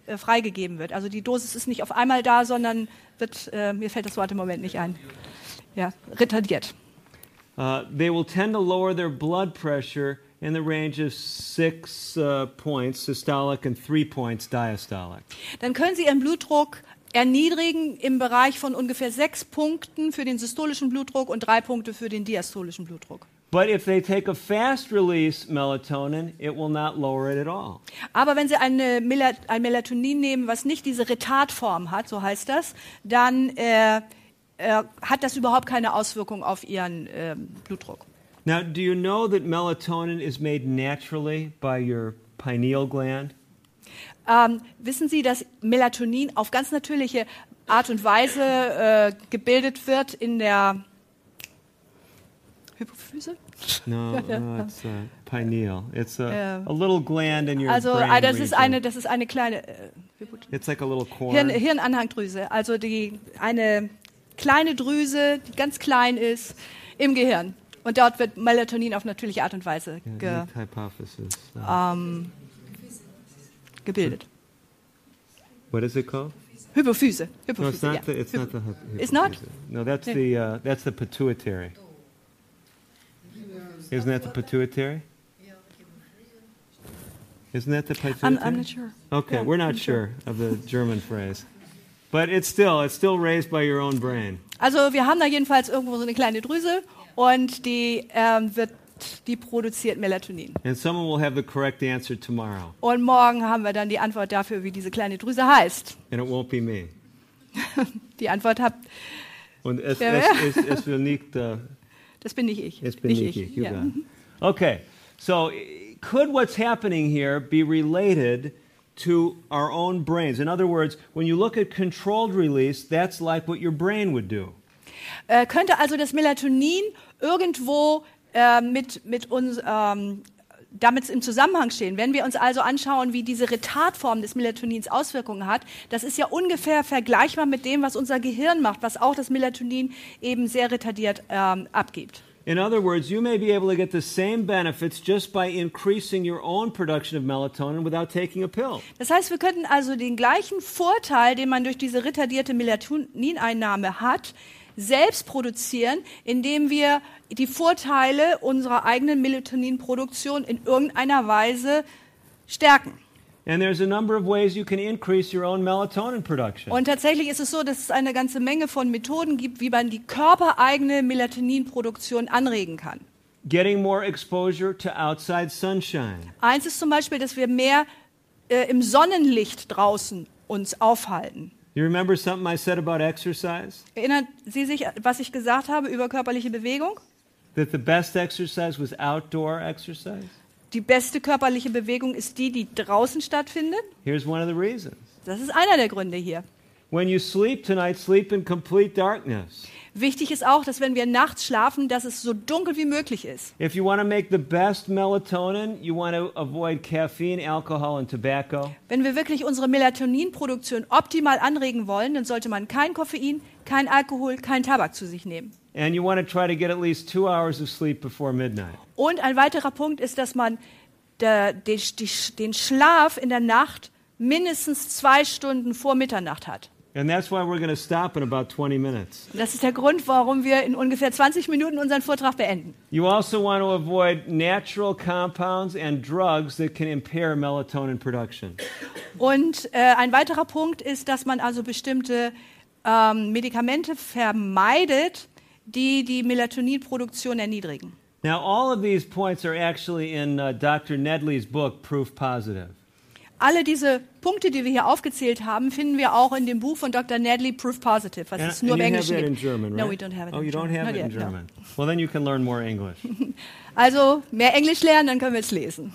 äh, freigegeben wird. Also die Dosis ist nicht auf einmal da, sondern wird, äh, mir fällt das Wort im Moment nicht ein, ja, retardiert. Uh, they will tend to lower their blood pressure in the range of six uh, points systolic and three points diastolic. Dann können Sie Ihren Blutdruck erniedrigen im Bereich von ungefähr sechs Punkten für den systolischen Blutdruck und drei Punkte für den diastolischen Blutdruck. But if they take a fast-release melatonin, it will not lower it at all. Aber wenn Sie eine Mel- ein Melatonin nehmen, was nicht diese Retardform hat, so heißt das, dann äh, äh, hat das überhaupt keine Auswirkung auf Ihren äh, Blutdruck. Now, do you know that melatonin is made naturally by your pineal gland? Ähm, wissen Sie, dass Melatonin auf ganz natürliche Art und Weise äh, gebildet wird in der Hypophyse? No, no, it's uh, pineal. It's a, Yeah. a little gland in your Also brain äh, das ist region. eine, das ist eine kleine äh, It's like a little corn. Hirn, Hirnanhangdrüse, also die eine kleine Drüse, die ganz klein ist im Gehirn. Und dort wird Melatonin auf natürliche Art und Weise ge, Yeah, neat hypophysis. Uh, ähm, gebildet. what is it called? Hypophyse. No, it's Hypophyse, not ja. the. It's not the. Hypo- hyp- It's not? hypophysis. No, that's the. Uh, that's the pituitary. Isn't that the pituitary? Isn't that the pituitary? I'm, I'm not sure. Okay, Yeah, we're not I'm sure of the German phrase, but it's still it's still raised by your own brain. Also wir haben da jedenfalls irgendwo so eine kleine Drüse und die ähm, wird, die produziert Melatonin. And someone will have the correct answer tomorrow, Und morgen haben wir dann die Antwort dafür, wie diese kleine Drüse heißt. and it won't be me. Die Antwort habt, Und es, Wer es, wer? es, es will nicht. Uh, das bin nicht ich. es bin nicht nicht ich. ich. You Ja. got it. Okay, so i- could what's happening here be related to our own brains? In other words, when you look at controlled release, that's like what your brain would do. Äh, könnte also das Melatonin irgendwo äh, mit, mit uns ähm, damit im Zusammenhang stehen. Wenn wir uns also anschauen, wie diese Retardform des Melatonins Auswirkungen hat, das ist ja ungefähr vergleichbar mit dem, was unser Gehirn macht, was auch das Melatonin eben sehr retardiert ähm, abgibt. In other words, you may be able to get the same benefits just by increasing your own production of melatonin without taking a pill. Das heißt, wir könnten also den gleichen Vorteil, den man durch diese retardierte Melatonineinnahme hat, selbst produzieren, indem wir die Vorteile unserer eigenen Melatoninproduktion in irgendeiner Weise stärken. And there's a number of ways you can increase your own melatonin production. Und tatsächlich ist es so, dass es eine ganze Menge von Methoden gibt, wie man die körpereigene Melatoninproduktion anregen kann. Getting more exposure to outside sunshine. Eins ist zum Beispiel, dass wir mehr äh, im Sonnenlicht draußen uns aufhalten. You remember something I said about exercise? Erinnern Sie sich, was ich gesagt habe über körperliche Bewegung? That the best exercise was outdoor exercise? Die beste körperliche Bewegung ist die, die draußen stattfindet. Here's one of the reasons. Das ist einer der Gründe hier. When you sleep tonight, sleep in complete darkness. Wichtig ist auch, dass wenn wir nachts schlafen, dass es so dunkel wie möglich ist. If you want to make the best melatonin, you want to avoid caffeine, alcohol, and tobacco. Wenn wir wirklich unsere Melatoninproduktion optimal anregen wollen, dann sollte man kein Koffein, kein Alkohol, kein Tabak zu sich nehmen. And you want to try to get at least two hours of sleep before midnight. Und ein weiterer Punkt ist, dass man der, die, die, den Schlaf in der Nacht mindestens zwei Stunden vor Mitternacht hat. And that's why we're going to stop in about twenty minutes. Und das ist der Grund, warum wir in ungefähr zwanzig Minuten unseren Vortrag beenden. You also want to avoid natural compounds and drugs that can impair melatonin production. Und äh, ein weiterer Punkt ist, dass man also bestimmte ähm, Medikamente vermeidet, die die Melatoninproduktion erniedrigen. Now, all of these points are actually in uh, Doctor Nedley's book, Proof Positive. Alle diese Punkte, die wir hier aufgezählt haben, finden wir auch in dem Buch von Doktor Nedley, Proof Positive, was And, es nur and im you have Englischen that in gibt. German, right? No, we don't have it Oh, in you don't German. have it Not in yet, no. German. Well, then you can learn more English. Also mehr Englisch lernen, dann können wir es lesen.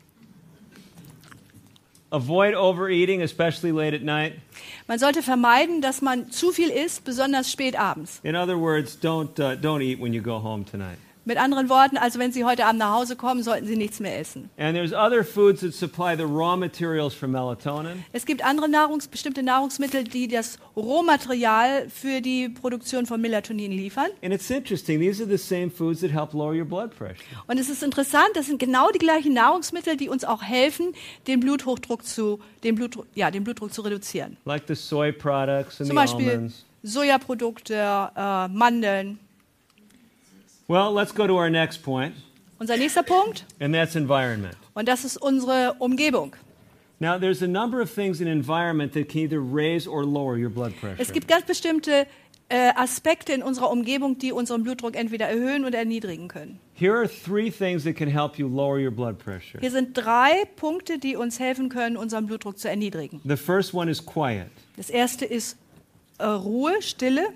Avoid overeating, especially late at night. Man sollte vermeiden, dass man zu viel isst, besonders spät abends. In other words, don't uh, don't eat when you go home tonight. Mit anderen Worten, also wenn Sie heute Abend nach Hause kommen, sollten Sie nichts mehr essen. And there's other foods that supply the raw materials for melatonin. Es gibt andere Nahrungs bestimmte Nahrungsmittel, die das Rohmaterial für die Produktion von Melatonin liefern. And it's interesting, these are the same foods that help lower your blood pressure. Und es ist interessant, das sind genau die gleichen Nahrungsmittel, die uns auch helfen, den Bluthochdruck zu, den Blutdruck, ja, den Blutdruck zu reduzieren. Like the soy products and Zum the Beispiel almonds. Sojaprodukte, äh, Mandeln. Well, let's go to our next point, Unser nächster Punkt, and that's environment. und das ist unsere Umgebung. Now, there's a number of things in environment that can either raise or lower your blood pressure. Es gibt ganz bestimmte äh, Aspekte in unserer Umgebung, die unseren Blutdruck entweder erhöhen oder erniedrigen können. Here are three things that can help you lower your blood pressure. Hier sind drei Punkte, die uns helfen können, unseren Blutdruck zu erniedrigen. The first one is quiet. Das erste ist äh, Ruhe, Stille.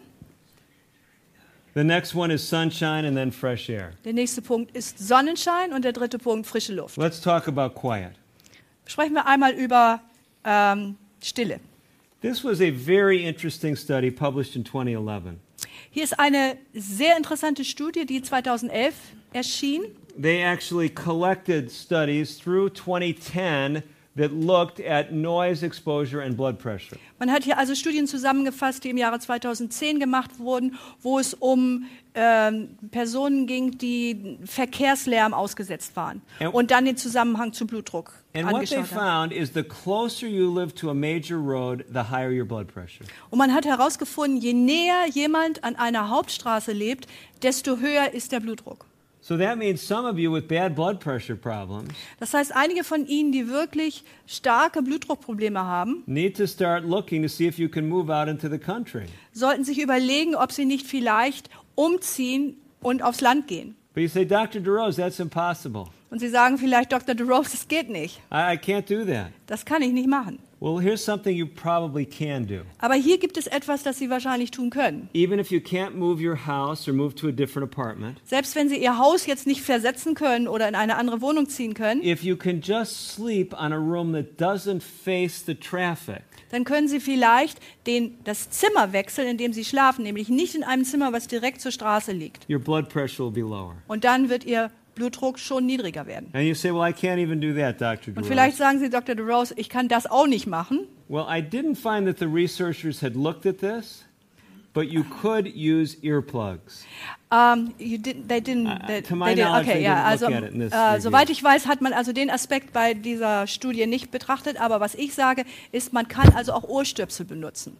The next one is sunshine and then fresh air. Der nächste Punkt ist Sonnenschein und der dritte Punkt frische Luft. Let's talk about quiet. Sprechen wir einmal über ähm, Stille. This was a very interesting study published in twenty eleven. Hier ist eine sehr interessante Studie, die zweitausendelf erschien. They actually collected studies through twenty ten that looked at noise exposure and blood pressure. Man hat hier also Studien zusammengefasst, die im Jahre zweitausendzehn gemacht wurden, wo es um ähm, Personen ging, die Verkehrslärm ausgesetzt waren And- und dann den Zusammenhang zum Blutdruck And what they angeschaut haben. found is the closer you live to a major road, the higher your blood pressure. Und man hat herausgefunden, je näher jemand an einer Hauptstraße lebt, desto höher ist der Blutdruck. So that means some of you with bad blood pressure problems Das heißt, einige von Ihnen, die wirklich starke Blutdruckprobleme haben, need to start looking to see if you can move out into the country. sollten sich überlegen, ob sie nicht vielleicht umziehen und aufs Land gehen. But you say, Doctor DeRose, that's impossible. Und Sie sagen vielleicht, Doktor DeRose, das geht nicht. I, I can't do that. Das kann ich nicht machen. Well, here's something you probably can do. Aber hier gibt es etwas, das Sie wahrscheinlich tun können. Even if you can't move your house or move to a different apartment, Selbst wenn Sie Ihr Haus jetzt nicht versetzen können oder in eine andere Wohnung ziehen können, if you can just sleep on a room that doesn't face the traffic, dann können Sie vielleicht den, das Zimmer wechseln, in dem Sie schlafen, nämlich nicht in einem Zimmer, was direkt zur Straße liegt. your blood pressure will be lower. Und dann wird Ihr Blutdruck schon niedriger werden. And you say, well, I can't even do that, Doctor Und vielleicht DeRose. sagen Sie, Doktor DeRose, ich kann das auch nicht machen. Well, I didn't find that the researchers had looked at this, but you could use earplugs. Um, you didn't, they didn't, Uh, they, to my they didn't, knowledge, okay, they ja, didn't also look at it in this äh, review. soweit ich weiß, hat man also den Aspekt bei dieser Studie nicht betrachtet, aber was ich sage, ist, man kann also auch Ohrstöpsel benutzen.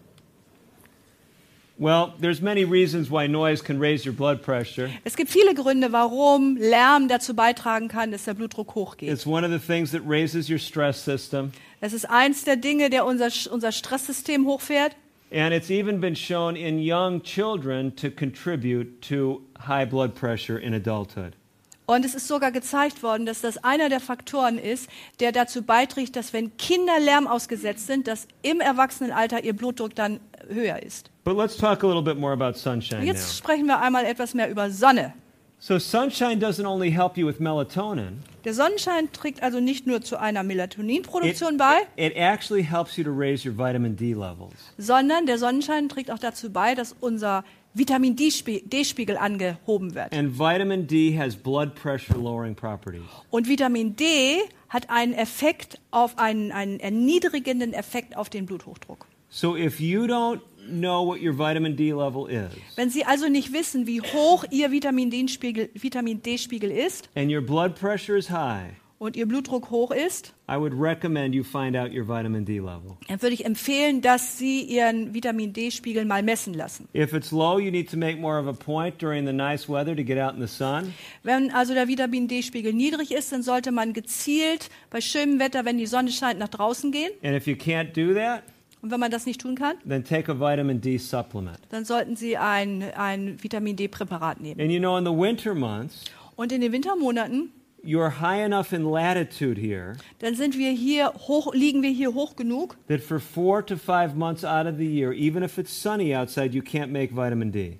Well, there's many reasons why noise can raise your blood pressure. Es gibt viele Gründe, warum Lärm dazu beitragen kann, dass der Blutdruck hochgeht. It's one of the things that raises your stress system. Das ist eins der Dinge, der unser, unser Stresssystem hochfährt. And it's even been shown in young children to contribute to high blood pressure in adulthood. Und es ist sogar gezeigt worden, dass das einer der Faktoren ist, der dazu beiträgt, dass wenn Kinder Lärm ausgesetzt sind, dass im Erwachsenenalter ihr Blutdruck dann höher ist. But let's talk a little bit more about sunshine Jetzt now. sprechen wir einmal etwas mehr über Sonne. So sunshine doesn't only help you with melatonin, Der Sonnenschein trägt also nicht nur zu einer it, Melatoninproduktion bei, it actually helps you to raise your vitamin D levels. sondern der Sonnenschein trägt auch dazu bei, dass unser Vitamin D-Spiegel angehoben wird. And vitamin D has blood pressure lowering properties. Und Vitamin D hat einen Effekt auf einen, einen erniedrigenden Effekt auf den Bluthochdruck. So if you don't know what your vitamin D level is, Wenn Sie also nicht wissen, wie hoch Ihr Vitamin D-Spiegel, Vitamin D-Spiegel ist and your blood pressure is high, und Ihr Blutdruck hoch ist, I would recommend you find out your vitamin D level. dann würde ich empfehlen, dass Sie Ihren Vitamin D-Spiegel mal messen lassen. If it's low, you need to make more of a point during the nice weather to get out in the sun. Wenn also der Vitamin D-Spiegel niedrig ist, dann sollte man gezielt bei schönem Wetter, wenn die Sonne scheint, nach draußen gehen. And if you can't do that, Und wenn man das nicht tun kann, then take a vitamin D supplement. dann sollten Sie ein, ein Vitamin D-Präparat nehmen. And you know, in the winter months, Und in den Wintermonaten, you're high enough in latitude here dann sind wir hier hoch, liegen wir hier hoch genug, that for four to five months out of the year, even if it's sunny outside, you can't make vitamin D.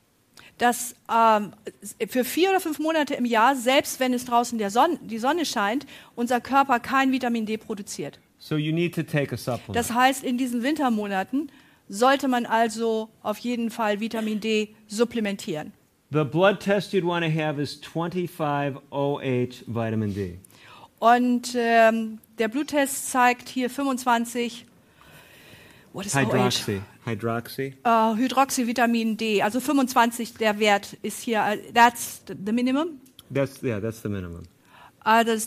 dass ähm, für vier oder fünf Monate im Jahr, selbst wenn es draußen der Sonne, die Sonne scheint, unser Körper kein Vitamin D produziert. So you need to take a supplement. Das heißt, in diesen Wintermonaten sollte man also auf jeden Fall Vitamin D supplementieren. The blood test you'd want to have is twenty-five O H vitamin D. Und ähm, der Bluttest zeigt hier fünfundzwanzig, what is O H? Hydroxy. Hydroxy. Uh, Hydroxyvitamin D, also fünfundzwanzig, der Wert ist hier, uh, that's the minimum. That's yeah, that's the minimum. Uh, das,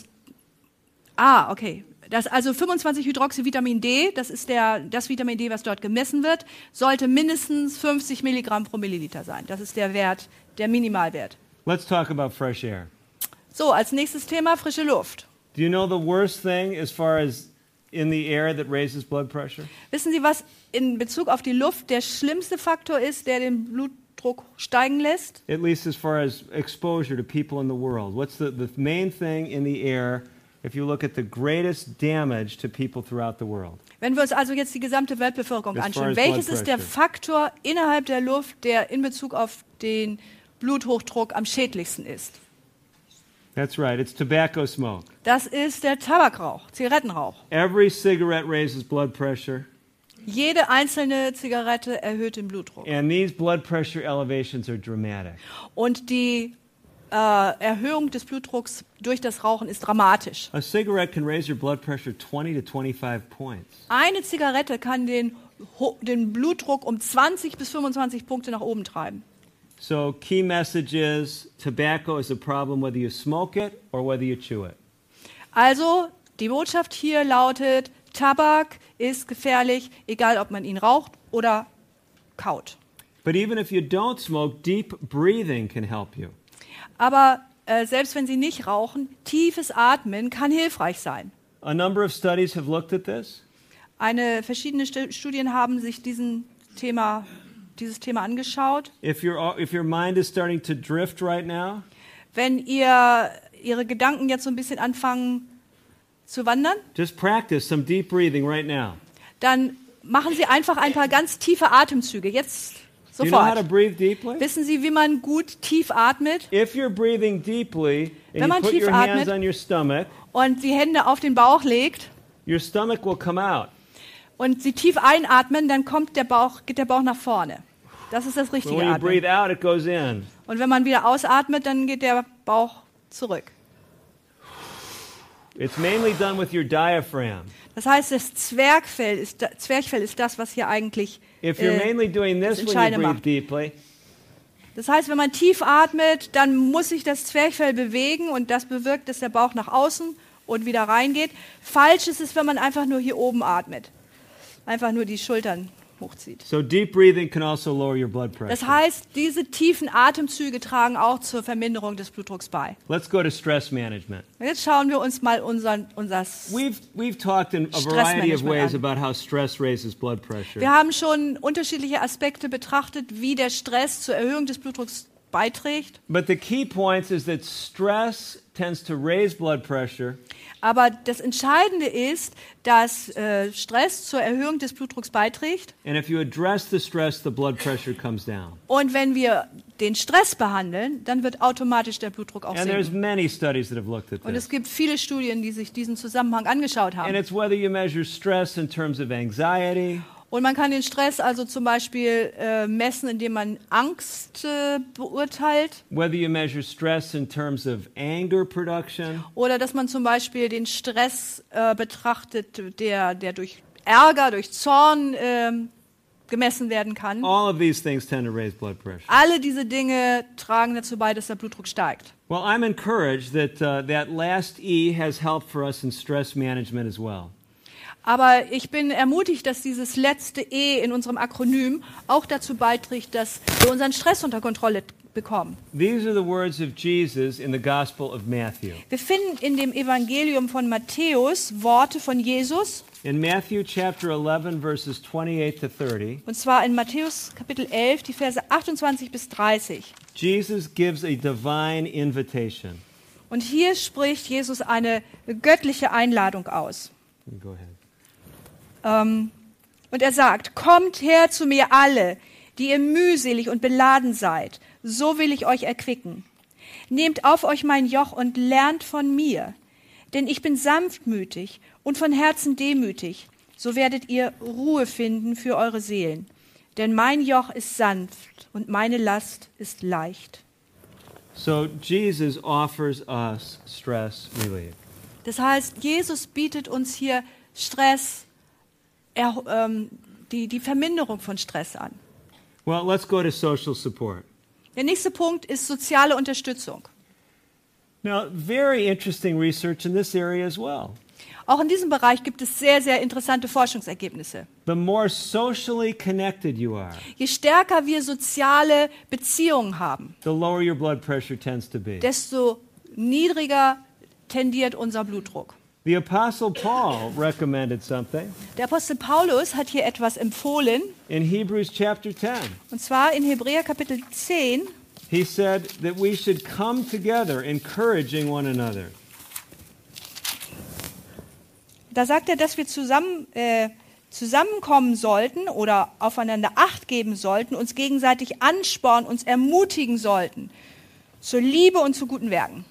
ah, okay. Das, also fünfundzwanzig Hydroxyvitamin D, das ist der, das Vitamin D, was dort gemessen wird, sollte mindestens fünfzig Milligramm pro Milliliter sein. Das ist der Wert, der Minimalwert. Let's talk about fresh air. So, als nächstes Thema frische Luft. Do you know the worst thing as far as in the air that raises blood pressure? Wissen Sie, was in Bezug auf die Luft der schlimmste Faktor ist, der den Blutdruck steigen lässt? At least as far as exposure to people in the world. What's the, the main thing in the air if you look at the greatest damage to people throughout the world? Wenn wir uns also jetzt die gesamte Weltbevölkerung As far anschauen, as welches blood ist der pressure. Faktor innerhalb der Luft, der in Bezug auf den Bluthochdruck am schädlichsten ist? That's right, it's tobacco smoke. Das ist der Tabakrauch, Zigarettenrauch. Every cigarette raises blood pressure, Jede einzelne Zigarette erhöht den Blutdruck. and these blood pressure elevations are dramatic. Und die äh, Erhöhung des Blutdrucks durch das Rauchen ist dramatisch. A cigarette can raise your blood pressure twenty to twenty-five points. Eine Zigarette kann den, ho- den Blutdruck um zwanzig bis fünfundzwanzig Punkte nach oben treiben. So key message is tobacco is a problem whether you smoke it or whether you chew it. Also, die Botschaft hier lautet, Tabak ist gefährlich, egal ob man ihn raucht oder kaut. But even if you don't smoke, deep breathing can help you. Aber äh, selbst wenn Sie nicht rauchen, tiefes Atmen kann hilfreich sein. A number of studies have looked at this. Eine, verschiedene Stu- Studien haben sich diesen Thema, dieses Thema angeschaut. If your if your mind is starting to drift right now, Wenn ihr, Ihre Gedanken jetzt so ein bisschen anfangen zu wandern, just practice some deep breathing right now. dann machen Sie einfach ein paar ganz tiefe Atemzüge. Jetzt Do you know how to sofort. breathe deeply? Wissen Sie, wie man gut tief atmet? If you're breathing deeply Wenn and you man put tief your hands atmet- on your stomach, Und die Hände auf den Bauch legt your stomach will come out. und Sie tief einatmen, dann kommt der Bauch, geht der Bauch nach vorne. Das ist das But richtige when you Atmen. breathe out, it goes in. Und wenn man wieder ausatmet, dann geht der Bauch zurück. It's mainly done with your diaphragm. Das heißt, das Zwerchfell ist, Zwerchfell ist das, was hier eigentlich If you're äh, mainly doing das this when you Entscheidende breathe macht. deeply, Das heißt, wenn man tief atmet, dann muss sich das Zwerchfell bewegen und das bewirkt, dass der Bauch nach außen und wieder reingeht. Falsch ist es, wenn man einfach nur hier oben atmet. Einfach nur die Schultern hochzieht. so deep breathing can also lower your blood pressure. Das heißt, diese tiefen Atemzüge tragen auch zur Verminderung des Blutdrucks bei. Let's go to stress management. Und jetzt schauen wir uns mal unseren, unser We've we've talked in a variety of Stressmanagement ways an. about how stress raises blood pressure. Wir haben schon unterschiedliche Aspekte betrachtet, wie der Stress zur Erhöhung des Blutdrucks beiträgt. But the key points is that stress tends to raise blood pressure, Aber das Entscheidende ist, dass äh, Stress zur Erhöhung des Blutdrucks beiträgt. and if you address the stress, the blood pressure comes down. Und wenn wir den Stress behandeln, dann wird automatisch der Blutdruck auch And there's sinken. many studies that have looked at Und this. es gibt viele Studien, die sich diesen Zusammenhang angeschaut And haben. it's whether you measure stress in terms of anxiety, Und man kann den Stress also zum Beispiel äh, messen, indem man Angst äh, beurteilt. whether you measure stress in terms of anger production, Oder dass man zum Beispiel den Stress äh, betrachtet, der, der durch Ärger, durch Zorn ähm, gemessen werden kann. all of these things tend to raise blood pressure. Alle diese Dinge tragen dazu bei, dass der Blutdruck steigt. Well, I'm encouraged that uh, that last E has helped for us in stress management as well. Aber ich bin ermutigt, dass dieses letzte E in unserem Akronym auch dazu beiträgt, dass wir unseren Stress unter Kontrolle t- bekommen. These are the words of Jesus in the Gospel of Matthew. Wir finden in dem Evangelium von Matthäus Worte von Jesus, In Matthew chapter eleven, verses twenty-eight to thirty, und zwar in Matthäus Kapitel elf, die Verse achtundzwanzig bis dreißig. Jesus gives a divine invitation. Und hier spricht Jesus eine göttliche Einladung aus. Go ahead. Ähm, und er sagt, kommt her zu mir alle, die ihr mühselig und beladen seid, so will ich euch erquicken. Nehmt auf euch mein Joch und lernt von mir, denn ich bin sanftmütig und von Herzen demütig, so werdet ihr Ruhe finden für eure Seelen. Denn mein Joch ist sanft und meine Last ist leicht. So Jesus offers us stress relief. Das heißt, Jesus bietet uns hier Stress, er, ähm, die, die Verminderung von Stress an. Well, let's go to social support. Der nächste Punkt ist soziale Unterstützung. Now, very interesting research in this area as well. Auch in diesem Bereich gibt es sehr, sehr interessante Forschungsergebnisse. The more socially connected you are, Je stärker wir soziale Beziehungen haben, the lower your blood pressure tends to be. desto niedriger tendiert unser Blutdruck. The Apostle Paul recommended something Der Apostel Paulus hat hier etwas empfohlen, in Hebrews chapter ten. und zwar in Hebräer Kapitel zehn. He said that we should come together, encouraging one another. Da sagt er, dass wir zusammen, äh, zusammenkommen sollten oder aufeinander Acht geben sollten, uns gegenseitig anspornen, uns ermutigen sollten zur Liebe und zu guten Werken.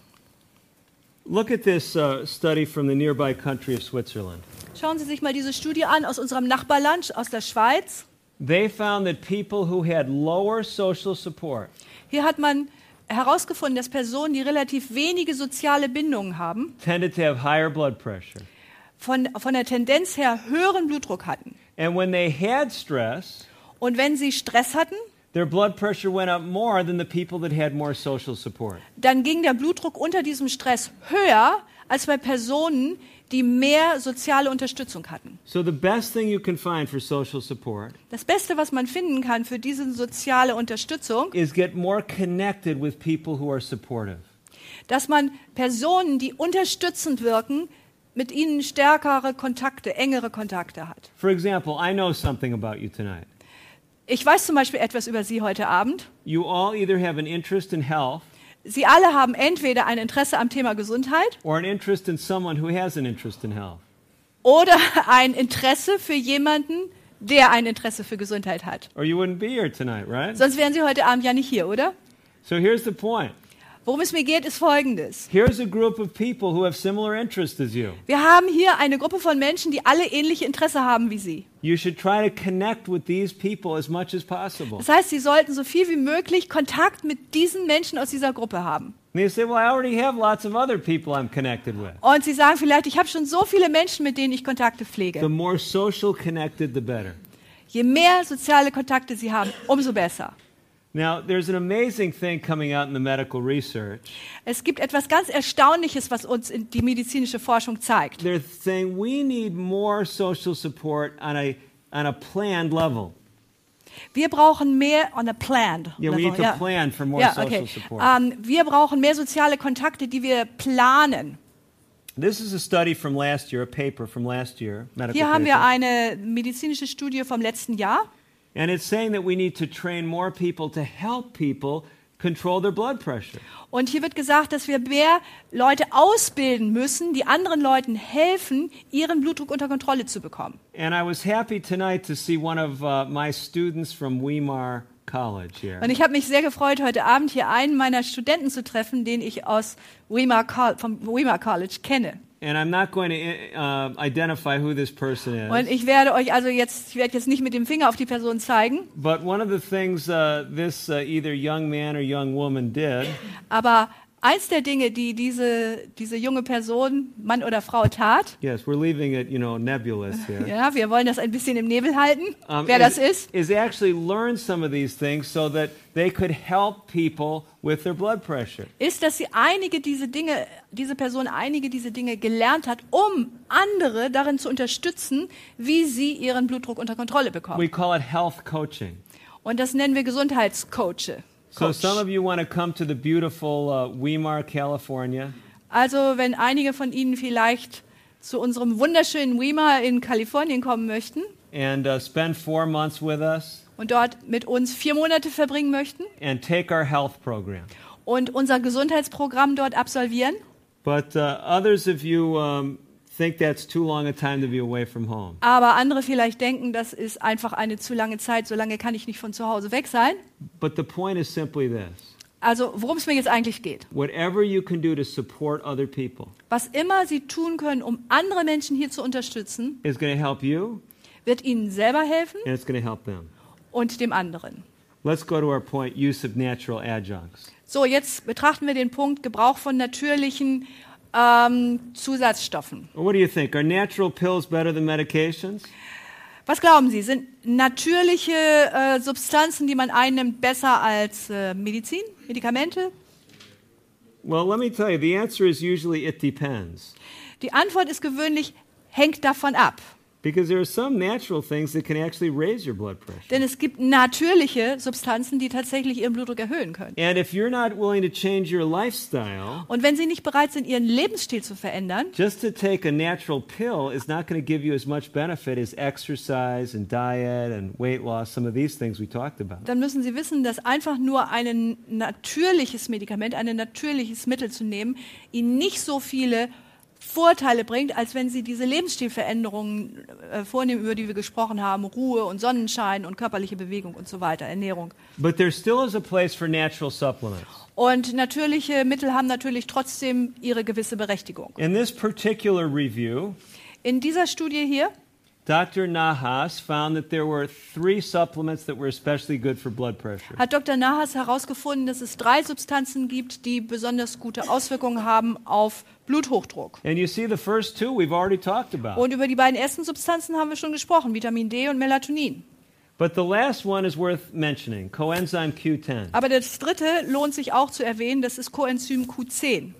Look at this uh, study from the nearby country of Switzerland. Schauen Sie sich mal diese Studie an aus unserem Nachbarland, aus der Schweiz. They found that people who had lower social support Hier hat man herausgefunden, dass Personen, die relativ wenige soziale Bindungen haben, tended to have higher blood pressure. von, von der Tendenz her höheren Blutdruck hatten. And when they had stress, Und wenn sie Stress hatten, their blood pressure went up more than the people that had more social support. dann ging der Blutdruck unter diesem Stress höher als bei Personen, die mehr soziale Unterstützung hatten. So the best thing you can find for social support Das Beste, was man finden kann für diese soziale Unterstützung, is get more connected with people who are supportive. dass man Personen, die unterstützend wirken, mit ihnen stärkere Kontakte, engere Kontakte hat. For example, I know something about you tonight. Ich weiß zum Beispiel etwas über Sie heute Abend. You all either have an interest in health Sie alle haben entweder ein Interesse am Thema Gesundheit or an interest in someone who has an interest in health. oder ein Interesse für jemanden, der ein Interesse für Gesundheit hat. Or you wouldn't be here tonight, right? Sonst wären Sie heute Abend ja nicht hier, oder? So here's the point. Worum es mir geht, ist Folgendes. Here's a group of people who have similar interests as you. Wir haben hier eine Gruppe von Menschen, die alle ähnliche Interesse haben wie Sie. You should try to connect with these people as much as possible. Das heißt, Sie sollten so viel wie möglich Kontakt mit diesen Menschen aus dieser Gruppe haben. And you say, well, I already have lots of other people I'm connected with. Und Sie sagen vielleicht, ich habe schon so viele Menschen, mit denen ich Kontakte The pflege. more social connected, the better. Je mehr soziale Kontakte Sie haben, umso besser. Now, there's an amazing thing coming out in the medical research. Es gibt etwas ganz Erstaunliches, was uns in die medizinische Forschung zeigt. They're saying we need more social support on a, on a planned level. Wir brauchen mehr on a planned Yeah, we level. need to Ja. plan for more Ja, social okay. support. Ähm, wir brauchen mehr soziale Kontakte, die wir planen. This is a study from last year, a paper from last year, medical Hier haben wir paper. eine medizinische Studie vom letzten Jahr. And it's saying that we need to train more people to help people control their blood pressure. Und hier wird gesagt, dass wir mehr Leute ausbilden müssen, die anderen Leuten helfen, ihren Blutdruck unter Kontrolle zu bekommen. And I was happy tonight to see one of uh, my students from Weimar College here. Und ich habe mich sehr gefreut, heute Abend hier einen meiner Studenten zu treffen, den ich aus Weimar Col- vom Weimar College kenne. And I'm not going to uh, identify who this person is. Und ich werde euch also jetzt, ich werde jetzt nicht mit dem Finger auf die Person zeigen, But one of the things uh, this uh, either young man or young woman did aber eins der Dinge, die diese, diese junge Person, Mann oder Frau, tat, yes, we're leaving it, you know, nebulous here. ja, wir wollen das ein bisschen im Nebel halten, Um, wer das is, ist, is actually learn some of these things so that they could help people with their blood pressure. ist, dass sie einige diese Dinge, diese Person einige diese Dinge gelernt hat, um andere darin zu unterstützen, wie sie ihren Blutdruck unter Kontrolle We bekommen. call it health coaching. Und das nennen wir Gesundheitscoache. So Coach. some of you want to come to the beautiful uh, Weimar, California, Also, wenn einige von Ihnen vielleicht zu unserem wunderschönen Weimar in Kalifornien kommen möchten and uh, spend four months with us und dort mit uns vier Monate verbringen möchten and take our health program. und unser Gesundheitsprogramm dort absolvieren. But uh, others of you um, think that's too long a time to be away from home. Aber andere vielleicht denken, das ist einfach eine zu lange Zeit, so lange kann ich nicht von zu Hause weg sein. But the point is simply this. Also, worum es mir jetzt eigentlich geht. Whatever you can do to support other people Was immer Sie tun können, um andere Menschen hier zu unterstützen, is going to help you wird Ihnen selber helfen and it's going to help them. und dem anderen. Let's go to our point, use of natural adjuncts. So, jetzt betrachten wir den Punkt Gebrauch von natürlichen ähm, Zusatzstoffen. Well, what do you think? Are natural pills better than medications? Was glauben Sie, sind natürliche äh, Substanzen, die man einnimmt, besser als äh, Medizin, Medikamente? Well, let me tell you, the answer is usually it depends. Die Antwort ist gewöhnlich, hängt davon ab. Because there are some natural things that can actually raise your blood pressure. Denn es gibt natürliche Substanzen, die tatsächlich Ihren Blutdruck erhöhen können. And if you're not willing to change your lifestyle, Und wenn Sie nicht bereit sind, Ihren Lebensstil zu verändern, just to take a natural pill is not going to give you as much benefit as exercise and diet and weight loss, some of these things we talked about. dann müssen Sie wissen, dass einfach nur ein natürliches Medikament, ein natürliches Mittel zu nehmen, Ihnen nicht so viele Vorteile bringt, als wenn Sie diese Lebensstilveränderungen äh, vornehmen, über die wir gesprochen haben, Ruhe und Sonnenschein und körperliche Bewegung und so weiter, Ernährung. But there still is a place for natural supplements. Und natürliche Mittel haben natürlich trotzdem ihre gewisse Berechtigung. In this particular review, In dieser Studie hier Doctor Nahas found that there were three supplements that were especially good for blood pressure. hat Doktor Nahas herausgefunden, dass es drei Substanzen gibt, die besonders gute Auswirkungen haben auf Bluthochdruck. And you see the first two we've already talked about. Und über die beiden ersten Substanzen haben wir schon gesprochen, Vitamin D und Melatonin. But the last one is worth mentioning, coenzyme Q ten. Aber das dritte lohnt sich auch zu erwähnen, das ist Coenzym Q zehn.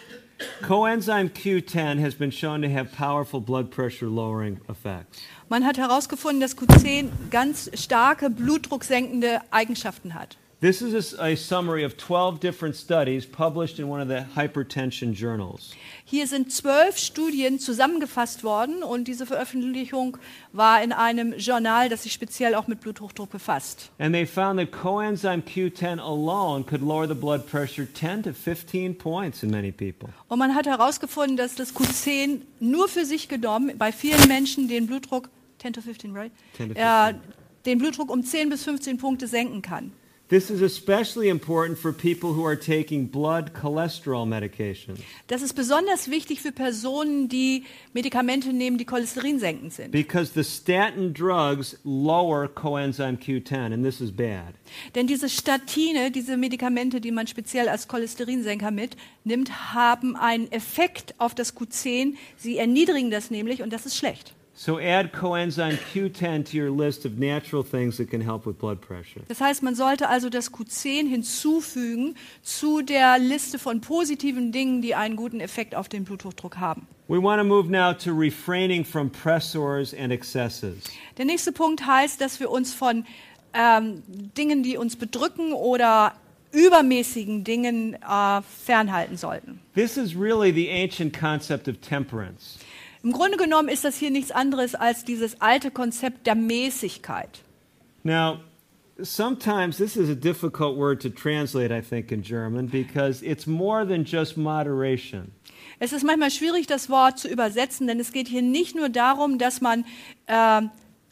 Coenzyme Q ten has been shown to have powerful blood pressure lowering effects. Man hat herausgefunden, dass Q zehn ganz starke blutdrucksenkende Eigenschaften hat. This is a, a summary of twelve different studies published in one of the hypertension journals. Hier sind zwölf Studien zusammengefasst worden und diese Veröffentlichung war in einem Journal, das sich speziell auch mit Bluthochdruck befasst. And they found that coenzyme Q ten alone could lower the blood pressure ten to fifteen points in many people. Und man hat herausgefunden, dass das Q zehn nur für sich genommen bei vielen Menschen den Blutdruck ten to fifteen, right? ten to Äh, den Blutdruck um zehn bis fünfzehn Punkte senken kann. This is especially important for people who are taking blood cholesterol medications. Das ist besonders wichtig für Personen, die Medikamente nehmen, die cholesterinsenkend sind. Because the statin drugs lower coenzyme Q ten, and this is bad. Denn diese Statine, diese Medikamente, die man speziell als Cholesterinsenker mitnimmt, haben einen Effekt auf das Q zehn. Sie erniedrigen das nämlich und das ist schlecht. So add coenzyme Q ten to your list of natural things that can help with blood pressure. Das heißt, man sollte also das Q zehn hinzufügen zu der Liste von positiven Dingen, die einen guten Effekt auf den Bluthochdruck haben. We want to move now to refraining from pressors and excesses. Der nächste Punkt heißt, dass wir uns von ähm, Dingen, die uns bedrücken oder übermäßigen Dingen äh, fernhalten sollten. This is really the ancient concept of temperance. Im Grunde genommen ist das hier nichts anderes als dieses alte Konzept der Mäßigkeit. Now, sometimes this is a difficult word to translate, I think, in German, because it's more than just moderation. Es ist manchmal schwierig, das Wort zu übersetzen, denn es geht hier nicht nur darum, dass man äh,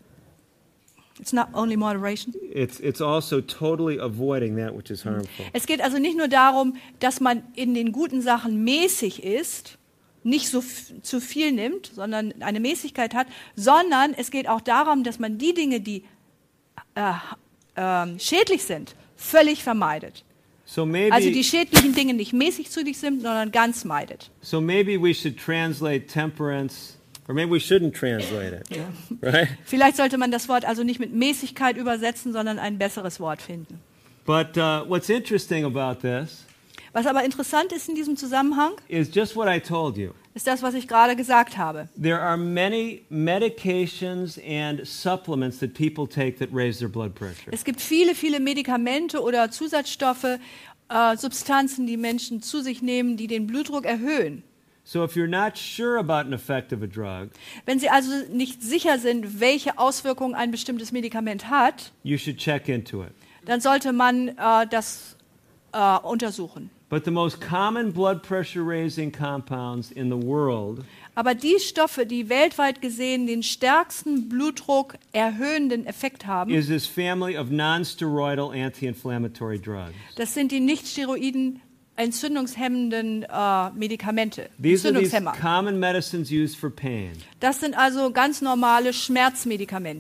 it's not only moderation. It's, it's also totally avoiding that which is harmful. Es geht also nicht nur darum, dass man in den guten Sachen mäßig ist, nicht so f- zu viel nimmt, sondern eine Mäßigkeit hat, sondern es geht auch darum, dass man die Dinge, die äh, äh, schädlich sind, völlig vermeidet. So maybe, Also die schädlichen Dinge nicht mäßig zu sich sind, sondern ganz meidet. so maybe we should translate temperance, or maybe we shouldn't translate it, right? Vielleicht sollte man das Wort also nicht mit Mäßigkeit übersetzen, sondern ein besseres Wort finden. But uh, what's interesting about this Was aber interessant ist in diesem Zusammenhang, is just what I told you. ist das, was ich gerade gesagt habe. There are many medications and supplements that people take that raise their blood pressure. Es gibt viele, viele Medikamente oder Zusatzstoffe, äh, Substanzen, die Menschen zu sich nehmen, die den Blutdruck erhöhen. So if you're not sure about an effect of a drug, Wenn Sie also nicht sicher sind, welche Auswirkungen ein bestimmtes Medikament hat, you should check into it. dann sollte man äh, das äh, untersuchen. But the most common blood pressure raising compounds in the world Aber die Stoffe, die weltweit gesehen den stärksten Blutdruck erhöhenden Effekt haben, is this family of non-steroidal anti-inflammatory drugs. das sind die nicht-steroiden entzündungshemmenden äh, Medikamente, These are these Entzündungshemmer. common medicines used for pain. Das sind also ganz normale Schmerzmedikamente.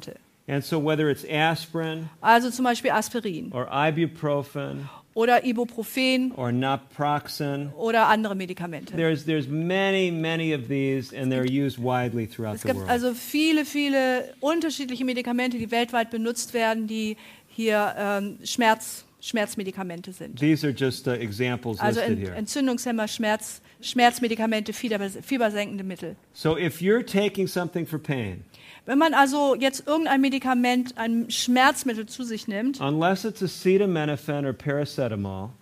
And so whether it's aspirin Also zum Beispiel Aspirin or ibuprofen oder Ibuprofen or naproxen, oder andere Medikamente. there's there's many, many of these, and they're used widely throughout Es the gibt world. also viele, viele unterschiedliche Medikamente, die weltweit benutzt werden, die hier ähm, Schmerz, Schmerzmedikamente sind. These are just uh, examples Also listed Ent here. Entzündungshemmer, Schmerz, Schmerzmedikamente, Fieber, fiebersenkende Mittel. So if you're taking something for pain, Wenn man also jetzt irgendein Medikament, ein Schmerzmittel zu sich nimmt, unless it's acetaminophen or paracetamol,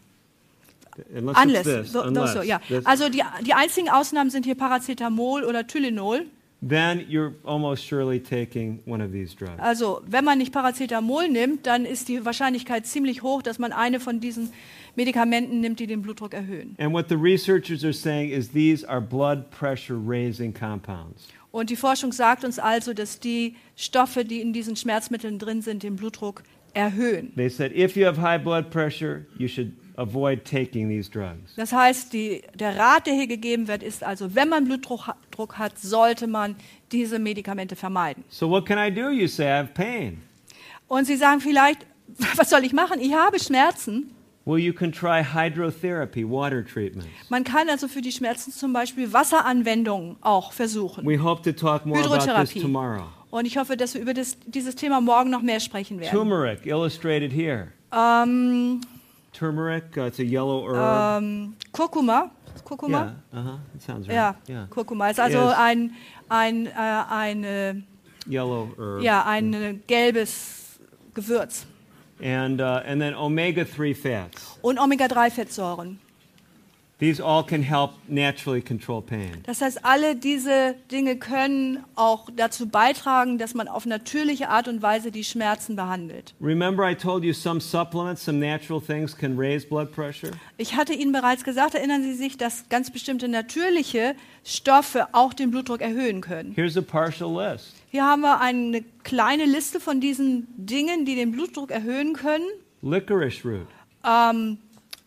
unless unless, it's this, so, unless so, ja. this, Also die, die einzigen Ausnahmen sind hier Paracetamol oder Tylenol. then you're almost surely taking one of these drugs. Also wenn man nicht Paracetamol nimmt, dann ist die Wahrscheinlichkeit ziemlich hoch, dass man eine von diesen Medikamenten nimmt, die den Blutdruck erhöhen. And what the researchers are saying is these are blood pressure raising compounds. Und die Forschung sagt uns also, dass die Stoffe, die in diesen Schmerzmitteln drin sind, den Blutdruck erhöhen. They said if you have high blood pressure, you should avoid taking these drugs. Das heißt, die, der Rat, der hier gegeben wird, ist also, wenn man Blutdruck ha- Druck hat, sollte man diese Medikamente vermeiden. So what can I do? You say I have pain. Und Sie sagen vielleicht, was soll ich machen? Ich habe Schmerzen. Well, you can try hydrotherapy, water treatments. Man kann also für die Schmerzen zum Beispiel Wasseranwendungen auch versuchen. We hope to talk more about this Hydrotherapie. tomorrow. Und ich hoffe, dass wir über das, dieses Thema morgen noch mehr sprechen werden. Turmeric, illustrated here. Ähm, Turmeric, uh, it's a yellow herb. ähm, Kurkuma. Kurkuma? Yeah, uh-huh, that sounds right. Ja, Yeah. Kurkuma ist also Is- ein, ein, äh, eine, Yellow herb. ja, ein äh, gelbes Gewürz. And, uh, and then omega three fats. Und Omega drei Fettsäuren. These all can help naturally control pain. Das heißt, alle diese Dinge können auch dazu beitragen, dass man auf natürliche Art und Weise die Schmerzen behandelt. Remember I told you some supplements, some natural things can raise blood pressure? Ich hatte Ihnen bereits gesagt, erinnern Sie sich, dass ganz bestimmte natürliche Stoffe auch den Blutdruck erhöhen können. Here's a partial list. Hier haben wir eine kleine Liste von diesen Dingen, die den Blutdruck erhöhen können. Licorice root, Ähm,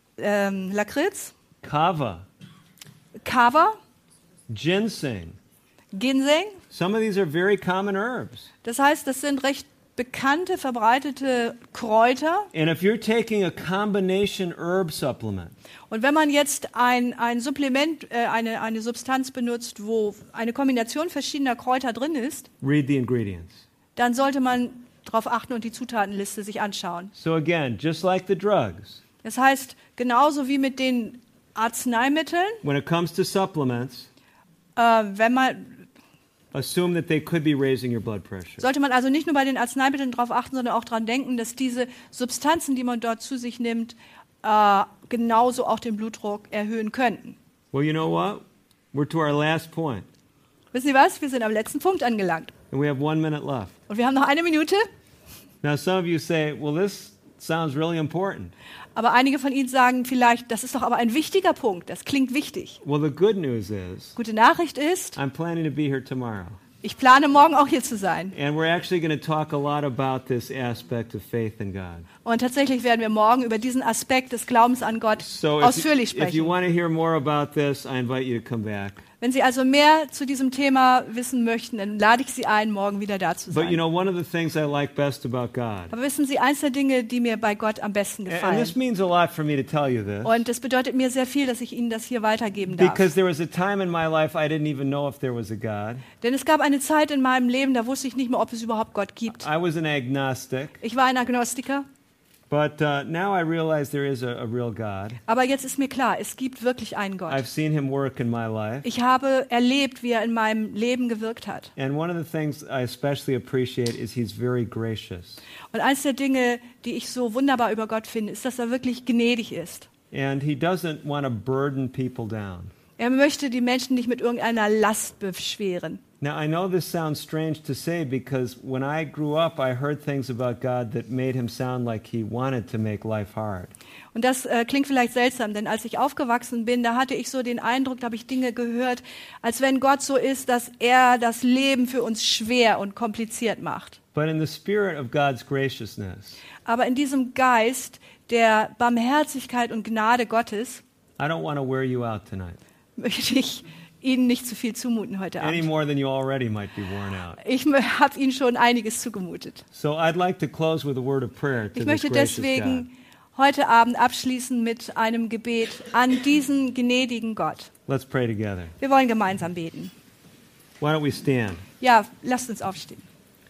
ähm, Lakritz, kava, Kava, ginseng. Ginseng. Some of these are very common herbs. Das heißt, das sind recht bekannte, verbreitete Kräuter. And if you're taking a combination herb supplement, Und wenn man jetzt ein, ein Supplement, äh, eine, eine Substanz benutzt, wo eine Kombination verschiedener Kräuter drin ist, read the ingredients. dann sollte man darauf achten und die Zutatenliste sich anschauen. So again, just like the drugs, Das heißt, genauso wie mit den Arzneimitteln, when it comes to supplements, äh, wenn man, assume that they could be raising your blood pressure. sollte man also nicht nur bei den Arzneimitteln darauf achten, sondern auch daran denken, dass diese Substanzen, die man dort zu sich nimmt, äh, genauso auch den Blutdruck erhöhen könnten. Well, you know what? We're to our last point, Wissen Sie was? Wir sind am letzten Punkt angelangt. and we have one minute left. Und wir haben noch eine Minute. Now, some of you say, well, this sounds really important. Aber einige von Ihnen sagen vielleicht, das ist doch aber ein wichtiger Punkt, das klingt wichtig. Well, the good news is Gute Nachricht ist, I'm planning to be here tomorrow. ich plane morgen auch hier zu sein. And we're actually going to talk a lot about this aspect of faith in God. Und tatsächlich werden wir morgen über diesen Aspekt des Glaubens an Gott So if you, ausführlich if you sprechen. want to hear more about this, I invite you to come back. Wenn Sie also mehr zu diesem Thema wissen möchten, dann lade ich Sie ein, morgen wieder da zu But you sein. know, one of the things I like best about God, Aber wissen Sie, eins der Dinge, die mir bei Gott am besten and, and this gefallen. means a lot for me to tell you this, Und es bedeutet mir sehr viel, dass ich Ihnen das hier weitergeben darf. because there was a time in my life I didn't even know if there was a God. Denn es gab eine Zeit in meinem Leben, da wusste ich nicht mehr, ob es überhaupt Gott gibt. I was an agnostic, Ich war ein Agnostiker. but uh, now I realize there is a, a real God. Aber jetzt ist mir klar, es gibt wirklich einen Gott. I've seen him work in my life. Ich habe erlebt, wie er in meinem Leben gewirkt hat. And one of the things I especially appreciate is he's very gracious. Und eines der Dinge, die ich so wunderbar über Gott finde, ist, dass er wirklich gnädig ist. And he doesn't want to burden people down. Er möchte die Menschen nicht mit irgendeiner Last beschweren. Now, I know this sounds strange to say because when I grew up, I heard things about God that made him sound like he wanted to make life hard. Und das äh, klingt vielleicht seltsam, denn als ich aufgewachsen bin, da hatte ich so den Eindruck, da habe ich Dinge gehört, als wenn Gott so ist, dass er das Leben für uns schwer und kompliziert macht. But in the spirit of God's graciousness, Aber in diesem Geist der Barmherzigkeit und Gnade Gottes I don't want to wear you out tonight. möchte ich Ihnen nicht zu viel zumuten heute any Abend. more than you already might be worn out. Ich habe Ihnen schon einiges zugemutet. So I'd like to close with a word of prayer to Ich this möchte gracious God. deswegen heute Abend abschließen mit einem Gebet an diesen gnädigen Gott. Let's pray together. Wir wollen gemeinsam beten. Why don't we stand? Ja, lasst uns aufstehen.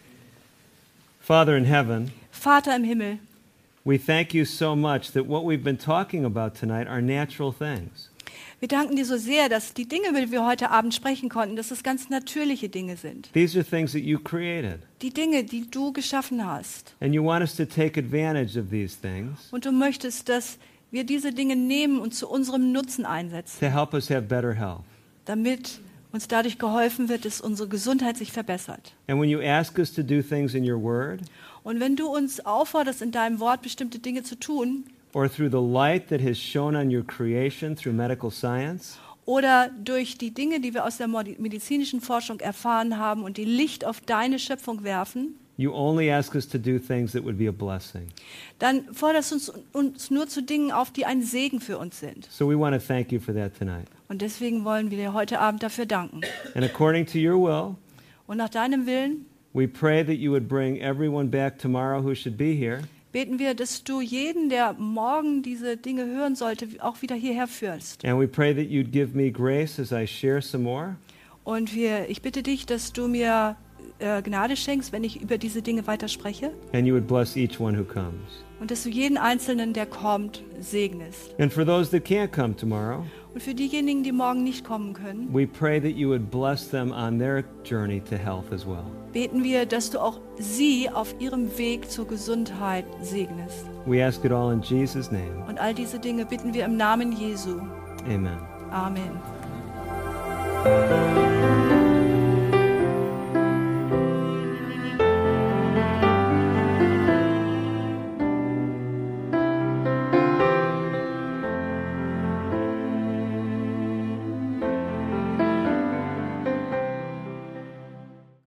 Father in heaven, Vater im Himmel, we thank you so much that what we've been talking about tonight are natural things. wir danken dir so sehr, dass die Dinge, über die wir heute Abend sprechen konnten, dass es ganz natürliche Dinge sind. These are things that you created. Die Dinge, die du geschaffen hast. And you want us to take advantage of these things Und du möchtest, dass wir diese Dinge nehmen und zu unserem Nutzen einsetzen, to help us have better health. damit uns dadurch geholfen wird, dass unsere Gesundheit sich verbessert. And when you ask us to do things in your word Und wenn du uns aufforderst, in deinem Wort bestimmte Dinge zu tun, or through the light that has shone on your creation through medical science, oder durch die Dinge, die wir aus der modi- medizinischen Forschung erfahren haben und die Licht auf deine Schöpfung werfen, you only ask us to do things that would be a blessing. dann forderst du uns, uns nur zu Dingen auf, die ein Segen für uns sind. So we want to thank you for that tonight. Und deswegen wollen wir dir heute Abend dafür danken. And according to your will, Und nach deinem Willen we pray that you would bring everyone back tomorrow who should be here, beten wir, dass du jeden, der morgen diese Dinge hören sollte, auch wieder hierher führst. and we pray that you'd give me grace as I share some more, Und wir, ich bitte dich, dass du mir äh, Gnade schenkst, wenn ich über diese Dinge weiter spreche. and you would bless each one who comes. Und dass du jeden Einzelnen, der kommt, segnest. And for those that can't come tomorrow, Und für diejenigen, die morgen nicht kommen können, we pray that you would bless them on their journey to health as well. beten wir, dass du auch sie auf ihrem Weg zur Gesundheit segnest. We ask it all in Jesus' name. Und all diese Dinge bitten wir im Namen Jesu. Amen. Amen.